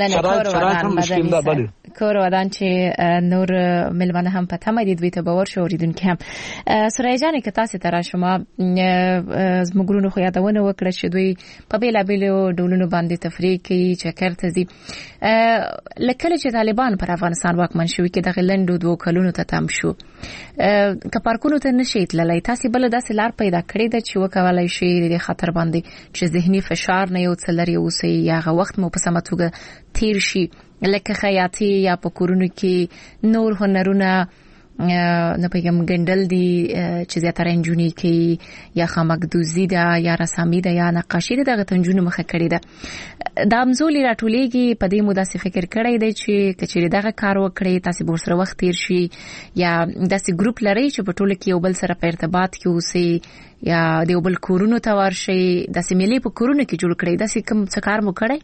مننه کور ودان چې نور ملمانه هم په تمه دي دوی ته باور شو اوریدونکو هم. سورای جان که تاسو تر شما زموږونو خو یادونه وکړه چې دوی په بیلابیلو ډولونو باندې تفریح کوي چکر ته ځي. لکه چې طالبان پر افغانستان واکمن شوي کې د غلندو 2 کلونو ته تم شو که پارکونو ته نشي تللی تاسو بل داسې لار پیدا کړی د چې وکولای شي د خطر باندې چې ذهني فشار نه یو څلري اوسي یا وخت مو په سمه توګه تیر شي لکه خیاطي یا په کورونو کې نور هنرونه نه پیغام ګندل دي چې زیاتره انجونی کې یا خامکدوزی ده یا رسامي ده یا نقاشي ده دغه تنجونو مخه کړی ده. د امزولي راټولېږي په دې موده څخه فکر کړی دی چې کچېری دغه کار وکړي تاسو به سره وخت تیر شي یا داسې ګروپ لري چې په ټوله کې یو بل سره په ارتباط کې اوسي یا د یو بل کورونو ته ورشي داسې ملي په کورونو کې جوړ کړی داسې کوم څه کار مو کړی؟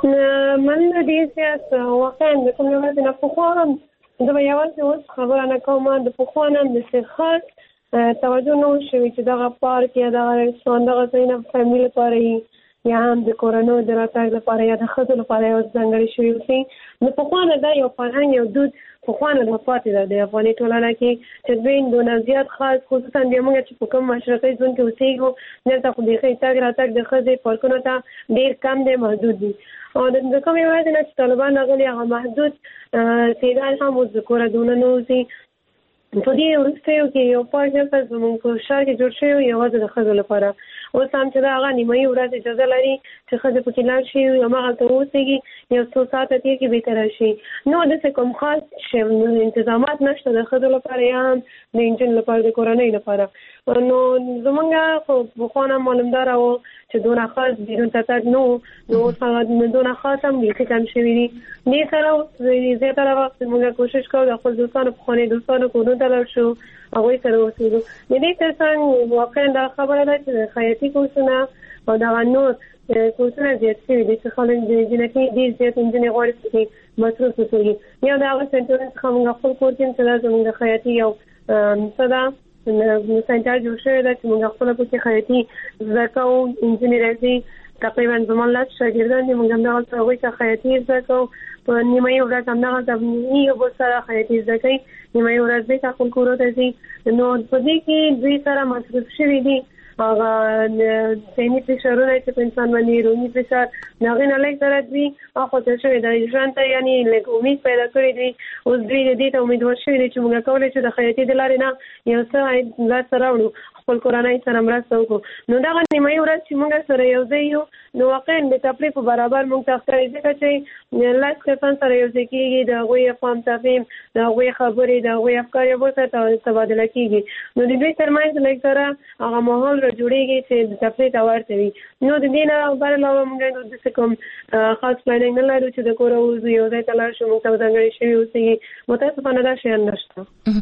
من دې سیاست واقعا د کوم یو نه پخوام دا یوازې اوس خبره نه کوم د پخوانم د سرخات توجه نو شوی چې دغه پارک یا دغه رستوران دغه ځای فامیل لپاره یا هم د کورونو د راتګ لپاره یا د خځو لپاره یو ځانګړی شوی وي. نو پخوانه دا یو فرهنګ یو دود پخوانه د پاتې ده د افغاني ټولنه کې چې دوی دونه زیات خاص خصوصا د موږ چې په کوم مشرقي ځون کې اوسېږو دلته خو د خې تاګ د خځې پارکونو ته ډیر کم دی محدود دي او د کوم یو ځای چې طالبان غلي هغه محدود تعداد هم اوس د کور دونه نوځي په دې ورسته کې یو پارک په زموږ په شهر کې جوړ شوی یو د خځو لپاره اوس هم چې دا هغه نیمه ورځ اجازه لري چې خځه پکې لاړ شي او هغه ته اوسېږي یو څو ساعته تیر کې به تر شي. نو د کوم خاص انتظامات نشته د خځو لپاره یا د انجن لپاره د کورنۍ لپاره. نو زمونږ خو بخونه معلومدار او چې دونه خاص بیرون ته نو څنګه دونه خاص هم دي کم شوی دي. دې سره زیاتره وخت موږ کوشش کوو د خپل دوستانو په خونه دوستانو کورونو ته لاړ شو هغه سره اوسېږو. د دې ترڅنګ واقعا دا خبره ده چې خیاطي کورسونه او دا نور کورسونه زیات شوي دي چې خلک د جنتي ډېر زیات انجنیر غواړي چې مصروف وکړي. یا د هغه سنټرونه څخه موږ خپل کور کې چې دا زموږ د خیاطي یو څه ده سنټر جوړ شوی ده چې موږ خپل پکې خیاطي زده کوو انجنیري تقریبا زموږ لاس شاګردان دي موږ هم دغه هغوی ته خیاطي زده کوو په نیمه ورځ هم دغه یو بل سره خیاطي زده کوي نیمه ورځ به خپل کور ته ځي. نو په دې کې دوی سره مصروف شوي دي هغه ذهني فشارونه چې په انسان باندې روحي فشار هغه نه لږ سره دوی اخو ته شوی دی ژوند ته یعنی لږ امید پیدا کړی دی. اوس دوی دې ته امیدوار شوي دي چې موږ کولی شو د خیاطي د لارې نه یو څه لاسته راوړو خپل کورنۍ سره مرسته وکړو. نو دغه نیمه ورځ چې موږ سره یو ځای یو نو واقعا د تفریح په برابر موږ ته ښکاري ځکه چې لاس کسان سره یو ځای کېږي د هغوی افهام تفهیم د هغوی خبرې د هغوی افکار یو بل سره تبادله کېږي. نو د دوی ترمنځ لږ سره هغه ماحول را جوړېږي چې د تفریح ته ورته وي. نو د دې نه بر علاوه موږ داسې کوم خاص پلانینګ نه لرو چې د کوره وځو یو ځای ته لاړ شو موږ ته ځانګړی شوي اوسېږي. متاسفانه دا شیان نشته.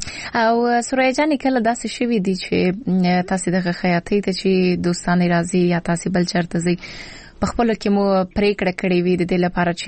او سورای جانې کله داسې شوي دي چې تاسو دغه خیاطۍ ته چې دوستانې راځي یا تاسو بل چرته ځئ په خپل کې مو پریکړه کړې وي د دې لپاره چې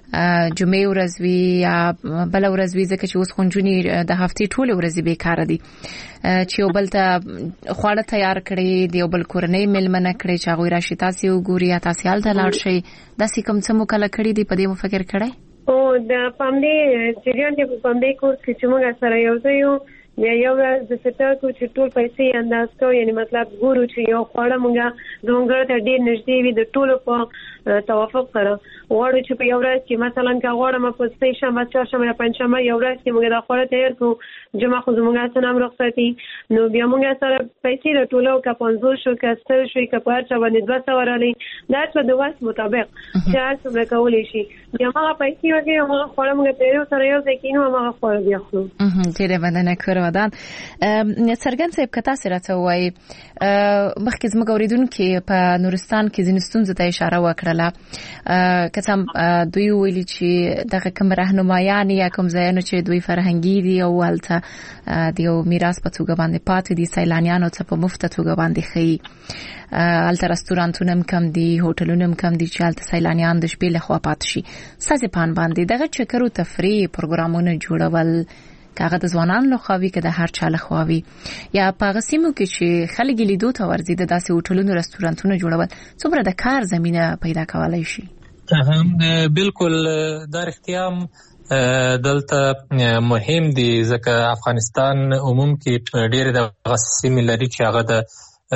جمعې ورځ وي یا بل ورځ وي ځکه چې اوس خونجونی د هفتې ټول ورځې بیکاره دي چې یو بل ته خواړه تیار کړي د یو بل کورنۍ مېلمنه کړي چې هغوی راشي تاسو وګوري یا تاسو هلته لاړ شئ داسې کوم څه مو کله کړي دي په دې مو فکر کړی؟ او د پامدې جریان کې په پامدې کورس کې چې موږ سره یو ځای یو یو ورځ د سټر کو چې ټول پیسې انداز کوو یعنی مطلب ګورو چې یو خواړه موږ زموږ ته ډېر نږدې وي د ټولو په توافق سره غواړو چې په یو ورځ کې مثلا که غواړم په سې شنبه چهارشنبه یا پنجشنبه یو ورځ کې موږ دا خواړه تیار کړو جمعه خو زموږ سره هم رخصتي نو بیا موږ سره پیسې راټولو که 50 شو که 100 شو که په هر چا باندې 200 ورالي دا څه د وخت مطابق چې هر څومره کولی شي بیا هغه پیسې ورکړي هغه خواړه موږ تیار سره یو ځای کې نو هغه خواړه بیا خورو. ډېره مننه کور ودان څرګند صاحب کتا سره ته وای مخکې زموږ اوریدونکو په نورستان کې ځینې ستونزې ته اشاره وکړه کسم دوی ویلي چې دغه کوم راهنمایان یا کوم ځایونه چې دوی فرهنګي دي او هلته د یو میراث په توګه باندې پاتې دي سیلانیانو ته په مفت توګه باندې ښیي هلته رستورانتونه هم کم دي هوټلونه هم کم دي چې هلته سیلانیان د شپې لخوا پاتې شي ستاسې پان باندې دغه چکر او تفریح پروګرامونه جوړول کاغه د ځوانانو لخوا که د هر چا لخوا وي یا په هغه سیمو کې چې خلک لیدو ته ورځي د داسې هوټلونو رستورانتونو جوړول څومره د کار زمينه پیدا کولای شي بالکل دا اختیام دلته مهم دي ځکه افغانستان عموم کې ډېر د غسیمې لري چې هغه د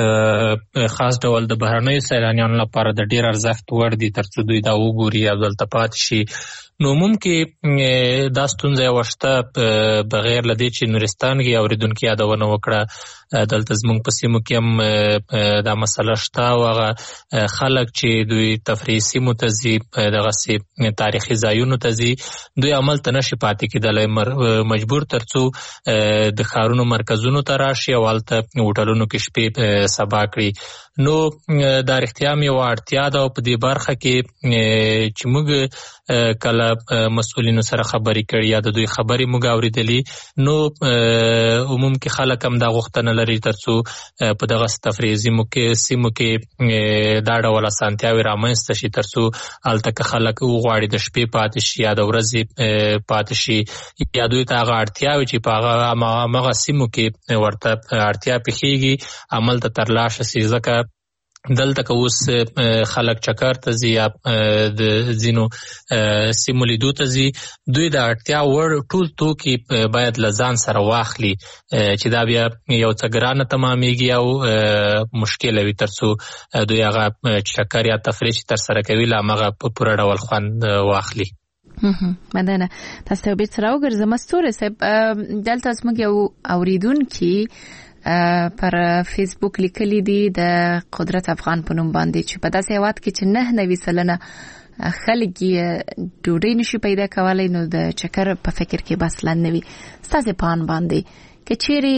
خاص ډول د بهرنیو سیلانیانو لپاره د ډېر ارزښت وړ دي ترڅو دوی دا وګوري او دلته پاتې شي نو ممکن دا ستونزه وشته بغیر لدې چې نورستان کې اوریدونکو یادونه وکړه دلته زموږ په سیمو کې هم دا مسله شته او هغه خلک چې دوی تفریحي سیمو ته ځي دغه تاریخي ځایونو ته ځي دوی عمل ته نشي پاتې کېدلی مجبور ترڅو د ښارونو مرکزونو ته راشي او هلته هوټلونو کې شپې سبا کړي نو دا رښتیا مې یوه اړتیا ده او په دې برخه کې چې موږ کله مسؤلینو سره خبرې کړي یا د دوی خبرې موږ اورېدلې نو عموم کې خلک هم دا غوښتنه لري ترڅو په دغه تفریحي سیمو کې دا ډول اسانتیاوې رامنځته شي ترڅو هلته که خلک وغواړي د شپې پاتې شي یا د ورځې پاتې شي یا دوی ته هغه اړتیاوې چې په هغه سیمو کې ورته اړتیا پېښېږي عمل ته ترلاسه شي ځکه دلته که اوس خلک چکر ته ځي یا د ځینو سیمو لیدو ته ځي دوی د اړتیا وړ ټول توکي باید له ځان سره واخلي چې دا بیا یو څه ګرانه تمامېږي او مشکله وي ترڅو دوی هغه چکر یا تفریح چې ترسره کوي له همغه په پوره ډول خوند واخلي مننه تاسو ته بیرته راوګرځم ستوري صاحب دلته زموږ یو اوریدونکي پر فیسبوک لیکلي دي د قدرت افغان په نوم باندې چې په داسې هیواد کې چې 9% خلک ډوډۍ نشي پیدا کولای نو د چکر په فکر کې بس لنه وي ستاسو پان باندې کې چیرې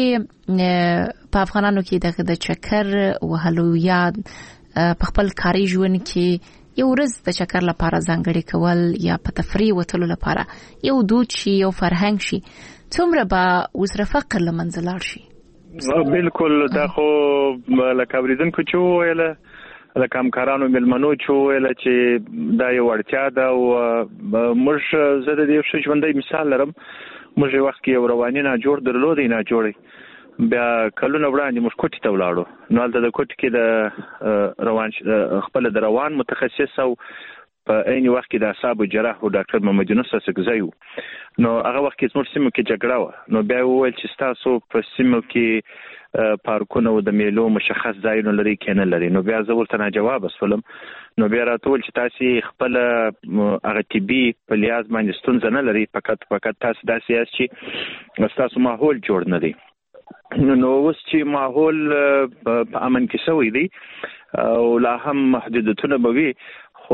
په افغانانو کې د چکر وهلو یا په خپل کاري ژوند کې یو ورځ د چکر لپاره ځانګړي کول یا په تفریح وتلو لپاره یو دود شي یو فرهنګ شي څومره به وسره فقر لمنځه لاړ شي بالکل دا خو لکه اوریدونکو چې ویله د کمکارانو ملمنو چې ویله چې دا یو اړتیا ده او موږ زه د دې ښه ژوندی مثال لرم موږ یو وخت کې یو رواني ناجوړ درلودی ناجوړی بیا کلونه وړاندې موږ کوټې ته ولاړو نو هلته د کوټې کې د روان خپل د روان متخصص او په عین وخت کې د اعصابو جراح او ډاکټر محمد یونس سکزی نو هغه وخت کې زموږ سیمو کې جګړه وه نو بیا وویل چې ستاسو په سیمو کې پارکونه او د میلو مشخص ځایونه لري که نه لري نو بیا زه ورته ناجوابه شولم نو بیا راته وویل چې تاسې خپله هغه طبي په لحاظ باندې ستونزه نه لري فقط تاسو داسې یاست چې ستاسو ماحول جوړ نه دی نو اوس چې ماحول په امن کې شوی دی او لا هم محدودیتونه به وي خو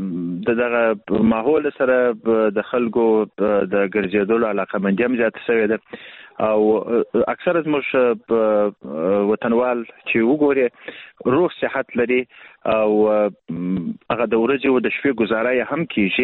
دغه ماحول سره د خلکو د ګرځېدلو علاقمندي هم زیاته شوې ده او اکثره زموږ وطنوال چې وګوري روغ صحت لري او هغه د ورځې او د شپې گزاره هم کیږي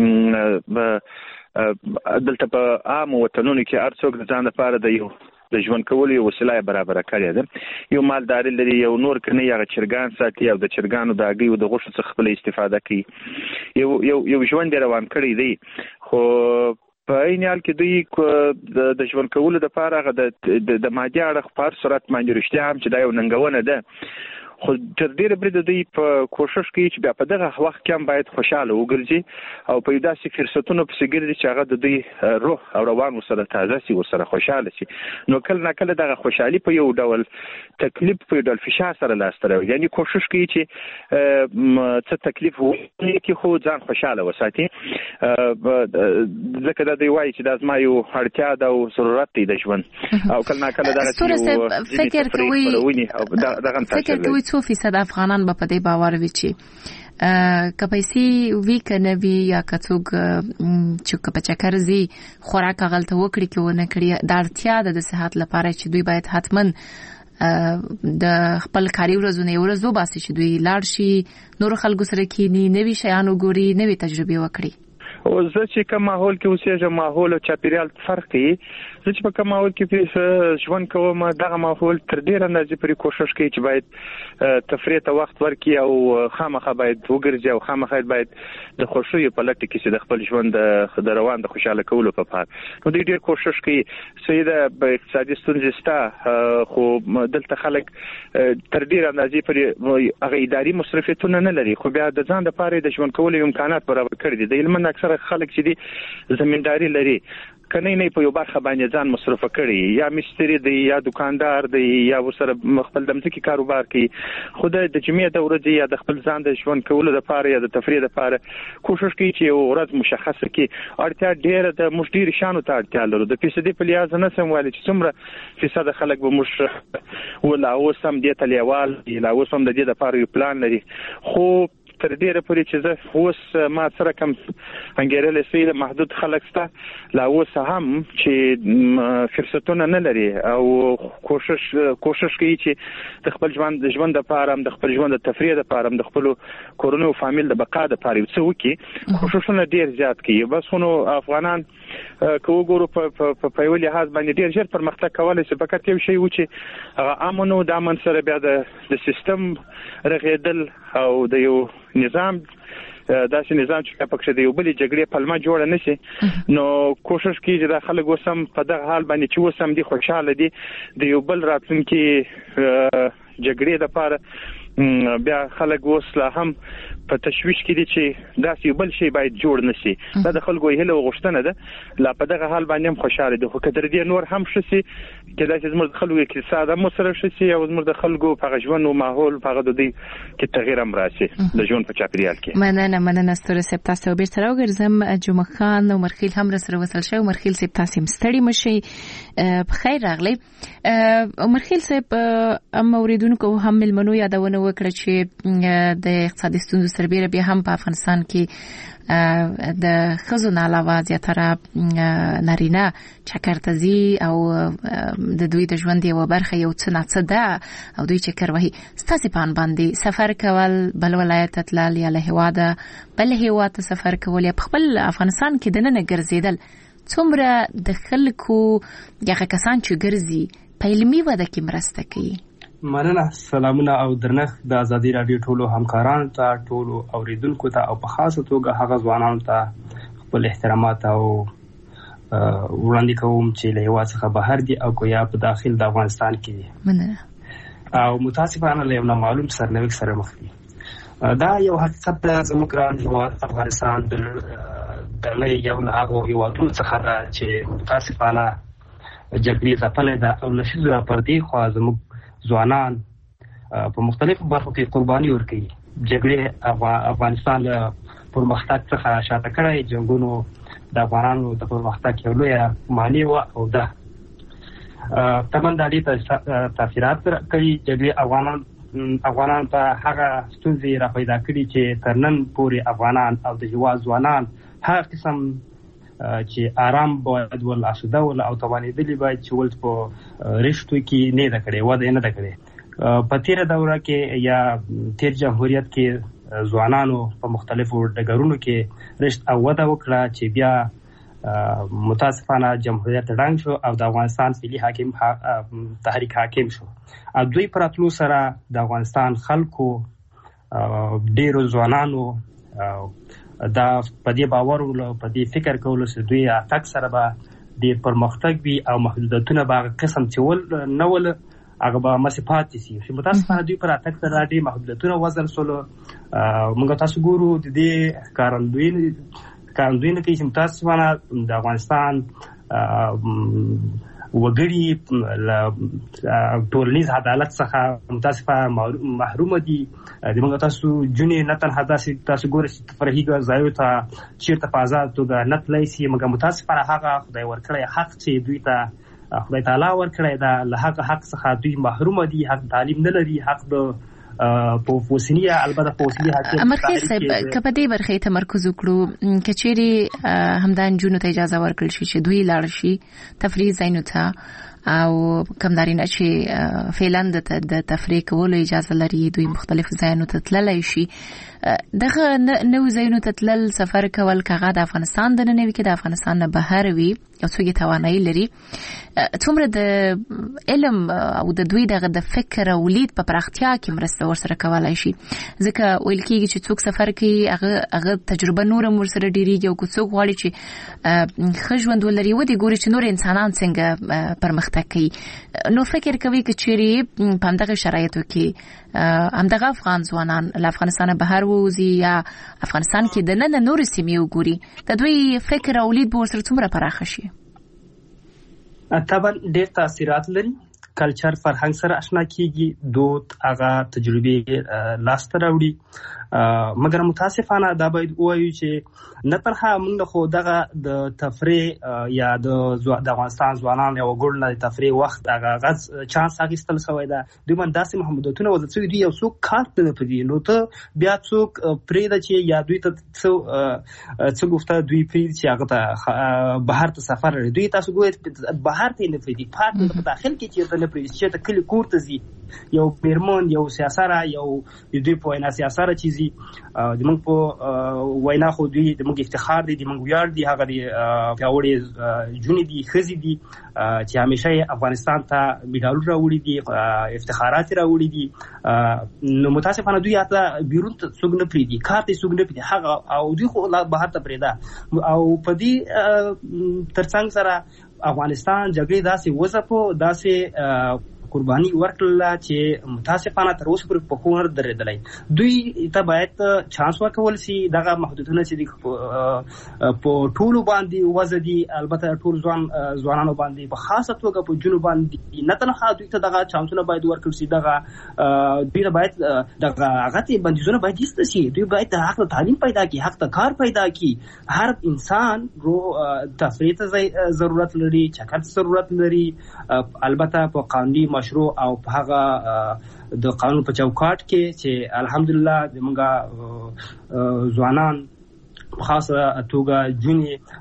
دلته په عام وطنونو کې هر څوک د ځان لپاره د یو د ژوند کولو یو وسیله برابر کړی ده یو مالداري لري یو نور کني هغه چرګان ساتي او د چرګانو د هګۍ او د غوښو څخه خپل استفاده کوي یو ژوند روان کړی دی خو په عین حال کې دوی د ژوند کولو لپاره هغه د مادي اړخ په صورت باندې رښتیا هم چې دا یو ننګونه ده خو تر ډیره بریده دوی په کوشش کوي چې بیا په دغه وخت کې هم باید خوشاله وګرځي او په داسې فرصتونو پسې ګرځي چې هغه د دوی روح او روان ورسره تازه شي ورسره خوشاله شي نو کله ناکله دغه خوشحالي په یو ډول تکلیف په یو ډول فشار سره لاسته راوړي یعنی کوشش کوي چې څه تکلیف وکړي کې خو ځان خوشاله وساتي ځکه دا دوی وایي چې دا زما یو اړتیا ده او ضرورت دی د ژوند او کله ناکله دغه فکر کوي څو فیصد افغانان به په دې باور وي چې کپایسي وی کنه وی یا کڅوګ چې کپچکر زی خوراک غلطه وکړي کې ونه کړی د اړتیا د صحت لپاره چې دوی باید حتمن د خپل کاري ورځونه یو ورځ وباسي چې دوی لاړ شي نور خلکو سره کینی نوي شیان وګوري نوي تجربه وکړي. او زه چې کوم ماحول کې اوسېږم ماحول او چاپیریال فرق کوي. زه چې په کوم ماحول کې ژوند کوم دغه ماحول تر ډیره اندازې پرې کوشش کوي چې باید تفریح ته وخت ورکړي او خامخا باید وګرځي او خامخا باید د خوشحالۍ په لټه کې چې د خپل ژوند د روان د خوشاله کولو په پار نو دوی ډیر کوشش کوي. سیده په اقتصادي ستونزې ستا خو دلته خلک تر ډیره اندازې پرې هغه اداري مصرفیتونه نه لري خو بیا د ځان لپاره د ژوند کولو امکانات برابر کړي دي. د علم اکثر خلک چې دي زمینداری لري کنه نه په یو برخه باندې ځان مصرف کړي یا مستری دی یا دکاندار دی یا وسره خپل د مځکې کاروبار کوي. خو د جمعې د ورځې یا د خپل ځان د ژوند کولو لپاره یا د تفریح لپاره کوشش کوي چې یو ورځ مشخصه کړي. اړتیا ډیره د مشډیر شانو ته اړتیا لري. د فیصدي په لیاز نه سم وایي چې څومره فیصد خلک به مش ولا اوسم د تلیوال لا اوسم د دې لپاره یو پلان لري. خو تر ډیره پورې چې زه اوس ما سره کم انګیرل سي محدود خلک ستا لا اوس هم چې فرصتونه نه لري او کوشش کوي چې د خپل ژوند لپاره د خپل ژوند د تفریح لپاره د خپل کورونو او فامیل د بقا لپاره یو څه وکړي. کوششونه ډیر زیات کوي. بس نو افغانان که وګورو په یو لحاظ باندې ډیر ژر پرمختګ کولای شي. فقط یو شی و چې هغه امن او د امن سره بیا د سیستم رغېدل او د یو نظام داسې نظام چې پکې د یو بل جګړې پلمه جوړه نشي نو کوشش کوي چې د خلکو وسم په دغه حال باندې چې وسم دي خوشاله دي د یو بل راتلونکي جګړې لپاره بیا خلک وسله هم په تشويش کې دي چې داسې یو بل شی باید جوړ نشي. دا د خلکو هیله او غوښتنه ده لا په دغه حال باندې هم خوشاله دي. خو کتر دې نور هم شسي چې داسې زموږ خلکو اقتصاد هم سره شسي او زموږ د خلکو په ژوند او ماحول په غو د دې کې تغییر هم راشي د ژوند په چاپیریال کې. مننه ستاسو سپ تاسو به تر وګرځم جمعه خان او مرخیل هم سره وصل شو. مرخیل سپ تاسو مستړی مشي بخیر راغلی. مرخیل سپ ام اوریدونکو هم ملمنو یادونه وکړه چې د اقتصادي ستونزو سربېره بیا هم په افغانستان کې د خزو نه علاوه زیاتره نارینه چکرتزي او د دوی د ژوند یو برخه یو څه نه څه ده او دوی چکر وهي. ستاسو په باندې سفر کول بل ولایت تلل یا له هواده بل هواده سفر کول یا خپل افغانستان کې د نن ګرځیدل څومره د خلکو هغه کسان چې ګرځي په علمي وده کې مرسته کوي؟ مننه. سلامونه او درنښت د ازادي رادیو ټولو همکارانو ته ټولو اوریدونکو ته او په خاصه توګه هغه ځوانانو ته خپل احترامات او وړاندې کوم چې له هېواد څخه بهر دي او یا په داخل د افغانستان کې دي. مننه. او متاسفانه له یو نامعلوم سرنوشت سره مخ دي. دا یو حقیقت ده. زموږ ګران هېواد افغانستان د نړۍ یو له هغو هېوادونو څخه ده چې متاسفانه جګړې ځپلې ده او له ښځو راپردې خوا زموږ ځوانان په مختلفو برخو کې قرباني ورکوي. جګړې افغانستان له پرمختګ څخه شاته کړی. جنګونو د افغانانو د پرمختګ یو لویه مانع وه او ده تمن د دې تاثیرات کوي. جګړې افغانان ته هغه ستونزې را پیدا کړي چې تر نن پورې افغانان او د هېواد ځوانان هغه قسم چې آرام باید ول اسوده ول او توانېدلی باید چې ول په رښتو کې نه ده کړې وده نه ده کړې. په تیر دوره کې یا تیر جمهوریت کې ځوانانو په مختلفو ډګرونو کې رښت او وده وکړه چې بیا متاسفانه جمهوریت ړنګ شو او د افغانستان فعلی حاکم تحریک حاکم شو. او دوی پراتلو سره د افغانستان خلکو ډیرو ځوانانو دا په دې باور او په دې فکر کولو چې دوی اتک سره به د پرمختګ وي او محدودیتونه به قسم چې ول نه ول هغه به مسافات شي. چې متاسفانه دوی پر اتک سره د محدودیتونه وزن سولو. موږ تاسو ګورو د دې کاروندوی نه کې چې متاسفانه د افغانستان وګړي ټولنیز عدالت څخه متاسفانه محروم دي. د موږ تاسو جنې نه تنها تاسو ګورئ چې فرهیګه ځایو ته چیرته په آزاد توګه نه تللی شي. موږ متاسفانه هغه خدای ورکړی حق چې دوی ته خدای تعالی ورکړی دا له هغه حق څخه دوی محروم دي. حق تعلیم نه لري، حق د په وسنی البته په وسنی حاکم امرخیل صاحب کپه دې برخه تمرکز وکړو کچېری همدان جنونو ته اجازه ورکړل شي چې دوی لاړ شي تفریح زینو ته او کمدارینه چې فعلاً د تفریح کولو اجازه لري دوی مختلف ځایونو ته تللی شي دغه نو ځایونو ته تلل سفر کول کغه د افغانستان د ننوي کې د افغانستان نه بهر وي یو څوګي توانایي لري څومره د علم او د دوی دغه د فکر او لید په پراختیا کې مرسته ورسره کولای شي ځکه ویل کېږي چې څوک سفر کوي هغه تجربه نور ورسره ډیریږي او څوک غواړي چې ښه ژوند ولري ودی ګوري چې نور انسانان څنګه پرمختګ کوي نو فکر کوي چې چیرې په همدغه شرایطو کې همدغه افغان ځوانان له افغانستان بهر ووزي یا افغانستان کې د نن نور سیمې وګوري د دوی فکر او لید به ورسره څومره پراخه شي طبعا ډېر تاثیرات لري کلچر فرهنګ سره آشنا کیږي دود هغه تجربه لاس ته راوړي مګر متاسفانه دا باید وایو چې نه ترخه موږ خو دغه د تفریح یا د افغانستان ځوانان یو ګډ نه تفریح وخت هغه غز چانس اخیستل شوی دا دوی من داسې محدودیتونه وځي چې دوی یو څوک کار نه پدې نو ته بیا څوک پرې د چې یا دوی ته څو گفته دوی پرې چې هغه ته بهر ته سفر لري دوی تاسو ګوي بهر ته نه پرې پارت په داخل کې چې ته نه پرې چې ته کلی کور ته ځي یو پیرمون یو سیاسره یو دوی په وینا سیاسره چیزي زموږ په وینا خو دوی زموږ افتخار دي زموږ ویاړ دي هغه دي پیاوړي جونې دي خزي دي چې همیشه افغانستان ته میډالونه راوړي دي افتخارات راوړي دي نو متاسفانه دوی اته بیرون ته څوک نه پریدي کار ته څوک نه پریدي هغه او دوی خو بهر ته پریدا او په دې ترڅنګ سره افغانستان جګړې داسې وځپو داسې قرباني ورکړله چې متاسفانه تر اوسه پورې په خور درېدلی دوی ته باید چانس ورکول شي دغه محدودونه چې په ټولو باندې وځي دي البته ټول ځوانانو باندې په خاصه توګه په جنوب باندې نه تنها دوی ته دغه چانسونه باید ورکړل شي دغه دوی باید دغه هغه ته بندیزونه باید ایست شي دوی باید حق تعلیم پیدا کړي حق کار پیدا کړي هر انسان رو تفریح ته ضرورت لري چکر ضرورت لري البته په قانوني مشروع او په هغه د قانون په چوکاټ کې چې الحمدلله زموږ ځوانان په خاصه توګه جونې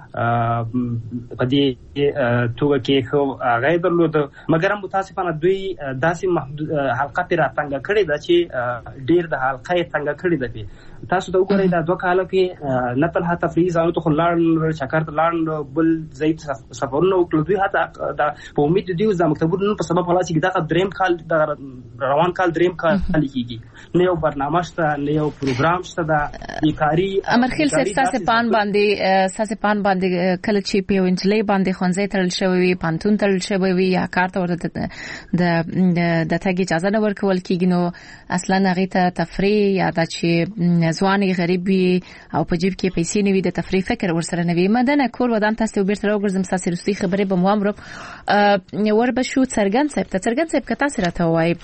په دې توګه کې خو غیر درلود مګر متاسفانه دوی داسې حلقه پر څنګه کړی دا چې ډیر د حلقه څنګه کړی دا تاسو ته وګورئ دا 2 کال کې نه تنها تفریح ځانو ته لاړ چکر ته لاړ بل زید سفرونه وکړو دوی حتی دا په امید دی چې مکتبونو په سبب خلاص کې دا دریم کال د روان کال دریم کال کیږي نه یو برنامه شته نه یو پروګرام شته دا بیکاری امرخیل ساسه پان باندې کله چې په انجلۍ باندې خونځې تړل شوی وي پانتون تړل شوی وي یا کارت ورته د تګ اجازه نه ورکول کیږي نو اصلا هغه ته تفریح یا د چې ځواني غریب وي او په جیب کې پیسې نه وي د تفریح فکر ورسره نه وي مدنه کور ودان تاسو بیرته راوګرځم تاسو رسوي خبرې به مو امر ور بشو څرګند صاحب کتا سره ته وای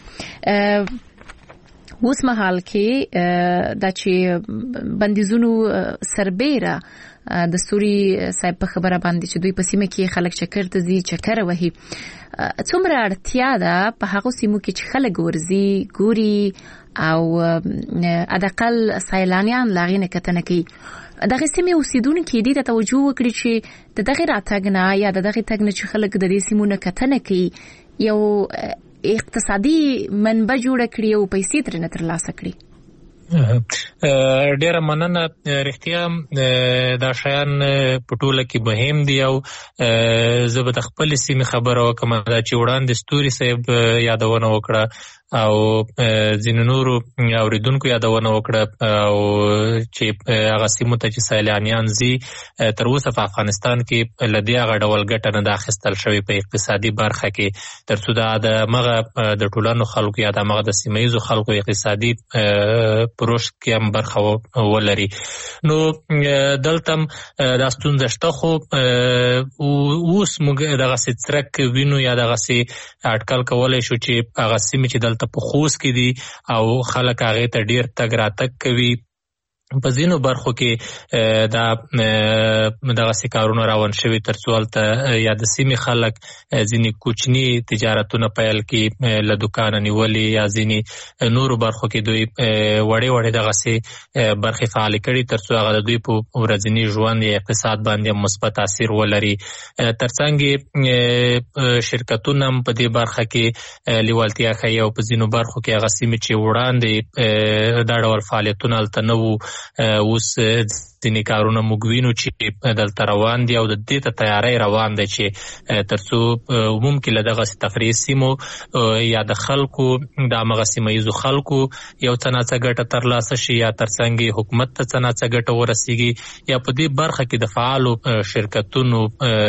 اوس مهال کې د چې بندیزونو سربېره د سوري صاحب په خبره باندې چې دوی په سیمه کې خلک چکر ته ځي چکر وهي څومره اړتیا ده په هغه سیمو کې چې خلک ورزي ګوري او ادقل سیلانیان لاغینه کتنه کوي دغه سیمه اوسیدونکو دې ته توجه وکړي چې د دغه راتګ نه یا د دغه تګ نه چې خلک د دې سیمو نه کتنه کوي یو اقتصادي منبع جوړ کړي او پیسې ترنه ترلاسه کړي ډیره مننه رښتیا دا شیان په ټوله کې مهم دي او زه به د خپل سیمې خبره وکم دا چې وړاندې ستوري صاحب یادونه وکړه او ځینو نورو اوریدونکو یادونه وکړه او چې هغه سیمو ته چې سیلانیان ځي تر اوسه په افغانستان کې له دې هغه ډول ګټه نه ده اخیستل شوې په اقتصادي برخه کې تر څو د مغه د ټولنو خلکو یا د مغه د سیمه ییزو خلکو اقتصادي پروژ کې هم برخه ولري نو دلته دا ستونزه شته خو اوس موږ دغه څرک وینو یا دغه اټکل کولای شو چې هغه سیمه چې ته په خوست کې دي او خلک هغه ته ډیر تګ راتګ کوي په ځینو برخو کې دغه کارونه روان شوي ترڅو هلته یا د سیمې خلک ځینې کوچني تجارتونه پیل کړي له دوکانه نیولې یا ځینې نورو برخو کې دوی وړې دغسې برخې فعالې کړي ترڅو هغه د دوی په ورځني ژوند یا اقتصاد باندې مثبت تاثیر ولري. ترڅنګ شرکتونه هم په دې برخه کې لیوالتیا ښیي او په ځینو برخو کې هغه سیمې چې وړاندې دا ډول فعالیتونه هلته نه وو اوس ځینې کارونه موږ وینو چې دلته روان دي او د دې ته تیاری روان دی چې ترڅو عموم کې له دغسې تفریحي سیمو یا د خلکو د همغه سیمه ییزو خلکو یو څه ناڅه ګټه ترلاسه شي یا ترڅنګ حکومت ته څه ناڅه ګټه ورسیږي یا په دې برخه کې د فعالو شرکتونو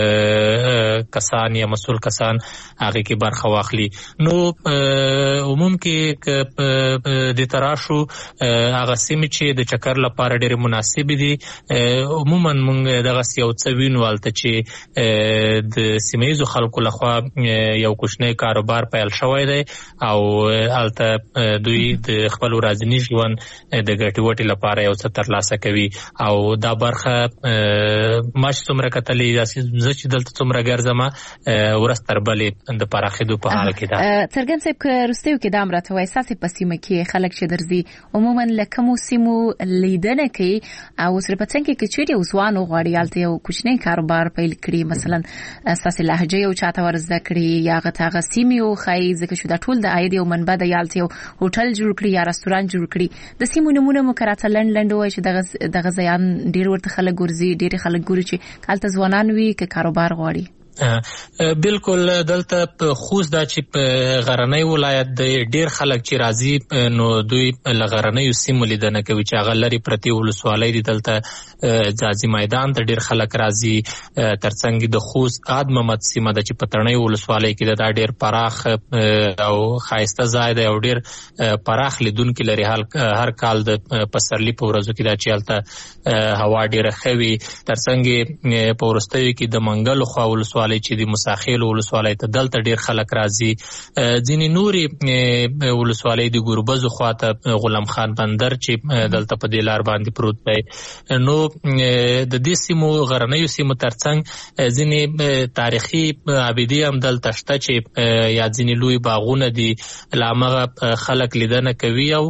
کسان یا مسؤل کسان هغې کې برخه واخلي. نو عموم کې د تراشو هغه سیمې چې د چکر لپاره ډېرې مناسبې دي عموما موږ دغسې یو څه وینو هلته چې د سیمه ییزو خلکو لخوا یو کوچنی کاروبار پیل شوی دی او هلته دوی د خپل ورځني ژوند د ګټې وټې لپاره یو څه ترلاسه کوي او دا برخه ما چې څومره کتلې زه چې دلته څومره ګرځم ورځ تر بلې د پراخېدو په حال کې ده. څرګند صاحب که وروستیو کې دا هم راته وایي ستاسې په سیمه کې خلک چې درځي عموما له کومو سیمو لیدنه کوي او سره په څنګ کې چیرې یو ځوان وغواړي هلته یو کوچنی کاروبار پیل کړي مثلا ستاسې لهجه یو چاته ور زده کړي یا هغه سیمې وښایي ځکه چې دا ټول د عاید یو منبع ده یا هلته یو هوټل جوړ کړي یا رستورانت جوړ کړي د سیمو نمونه مو که راته لنډ ووایي چې دغه ځایان ډېر ورته خلک ګرځي ډېر خلک ګوري چې هلته ځوانان وي که کاروبار غواړي. بالکل دلته خوست دا چې په غرنی ولایت دی ډیر خلک چې راځي نو دوی له غرنیو سیمو لیدنه کوي چې هغه لرې پرتې ولسوالۍ دي. دلته ځاځي میدان ته ډیر خلک راځي ترڅنګ د خوست عاد محمد سیمه ده چې په تڼیو ولسوالۍ کې دا ډیر پراخ او ښایسته ځای دی او ډیر پراخ لیدونکي لري. هر کال د پسرلي په ورځو کې دا چې هلته هوا ډیره ښه وي. ترڅنګ په وروستیو کې د منګلو خوا ولسوالۍ چې د مساخیل ولسوالۍ ته دلته ډیر خلک راځي. ځینې نورې ولسوالۍ د ګوربزو خواته غلام خان بندر چې دلته په دې لار باندې پروت دی. نو د دې سیمو غرنیو سیمو ترڅنګ ځینې تاریخي ابدې هم دلته شته چې یا ځینې لوی باغونه دي له همغه خلک لیدنه کوي او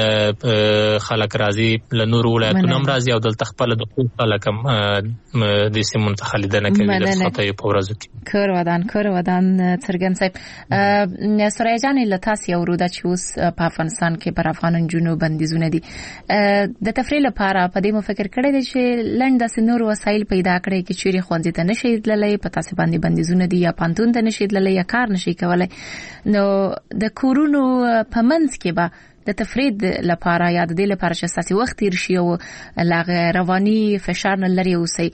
خلک راځي له نورو ولایتونو هم راځي او دلته خپله د خوست خلک هم د سیمو څخه لیدنه کوي د رخصتیو په ورځو. کور ودان څرګند صاحب سرای جان له تاسو یو رودا چې اوس په افغانستان کې پر افغان جنونو بندیزونه دي د تفریح لپاره په دې مو فکر کړی دی چې لنډ د نور وسایل پیدا کړی چې چیرې خوندې ته نشي تللی په تاسو باندې بندیزونه دي یا پانتون ته نشي تللی یا کار نشي کولای نو د کورونو په منځ کې به د تفرید لپاره یا د دې لپاره چې ساسي وخت تیر شي او لاغه رواني فشار نه لري اوسي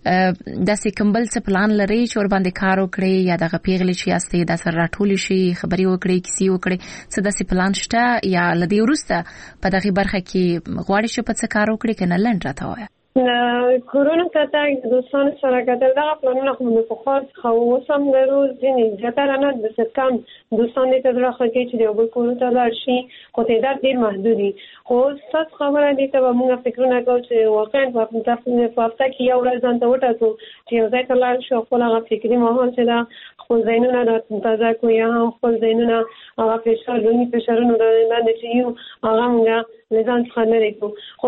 داسې کمبل څه پلان لري چې ور باندې کار وکړي یا دغه پیغلې چې یاستي د سر راټول شي خبري وکړي کیسې وکړي څه داسې پلان شته یا لدی ورسته په دغه برخه کې غواړي چې په څه کار وکړي کنه لنډ راته وایي. کرونا ته دوستان سره کتل دا پلانونه خو په خاص خو وسم درو ځینې زیاتره نه د ستکم دوستان دې ته راخه کې چې یو بل کورو ته لاړ شي خو تعداد ډیر محدودي خو څه خبره دي ته موږ فکرونه کوو چې واقعا په هفته کې یو ورځ ځان ته وټاکو چې یو ځای ته لاړ شو خپل هغه فکري ماحول چې دا خپل ذهنونه را تازه کوو یا خپل ذهنونه هغه فشارونه باندې چې یو هغه موږ لزان څخه لري خو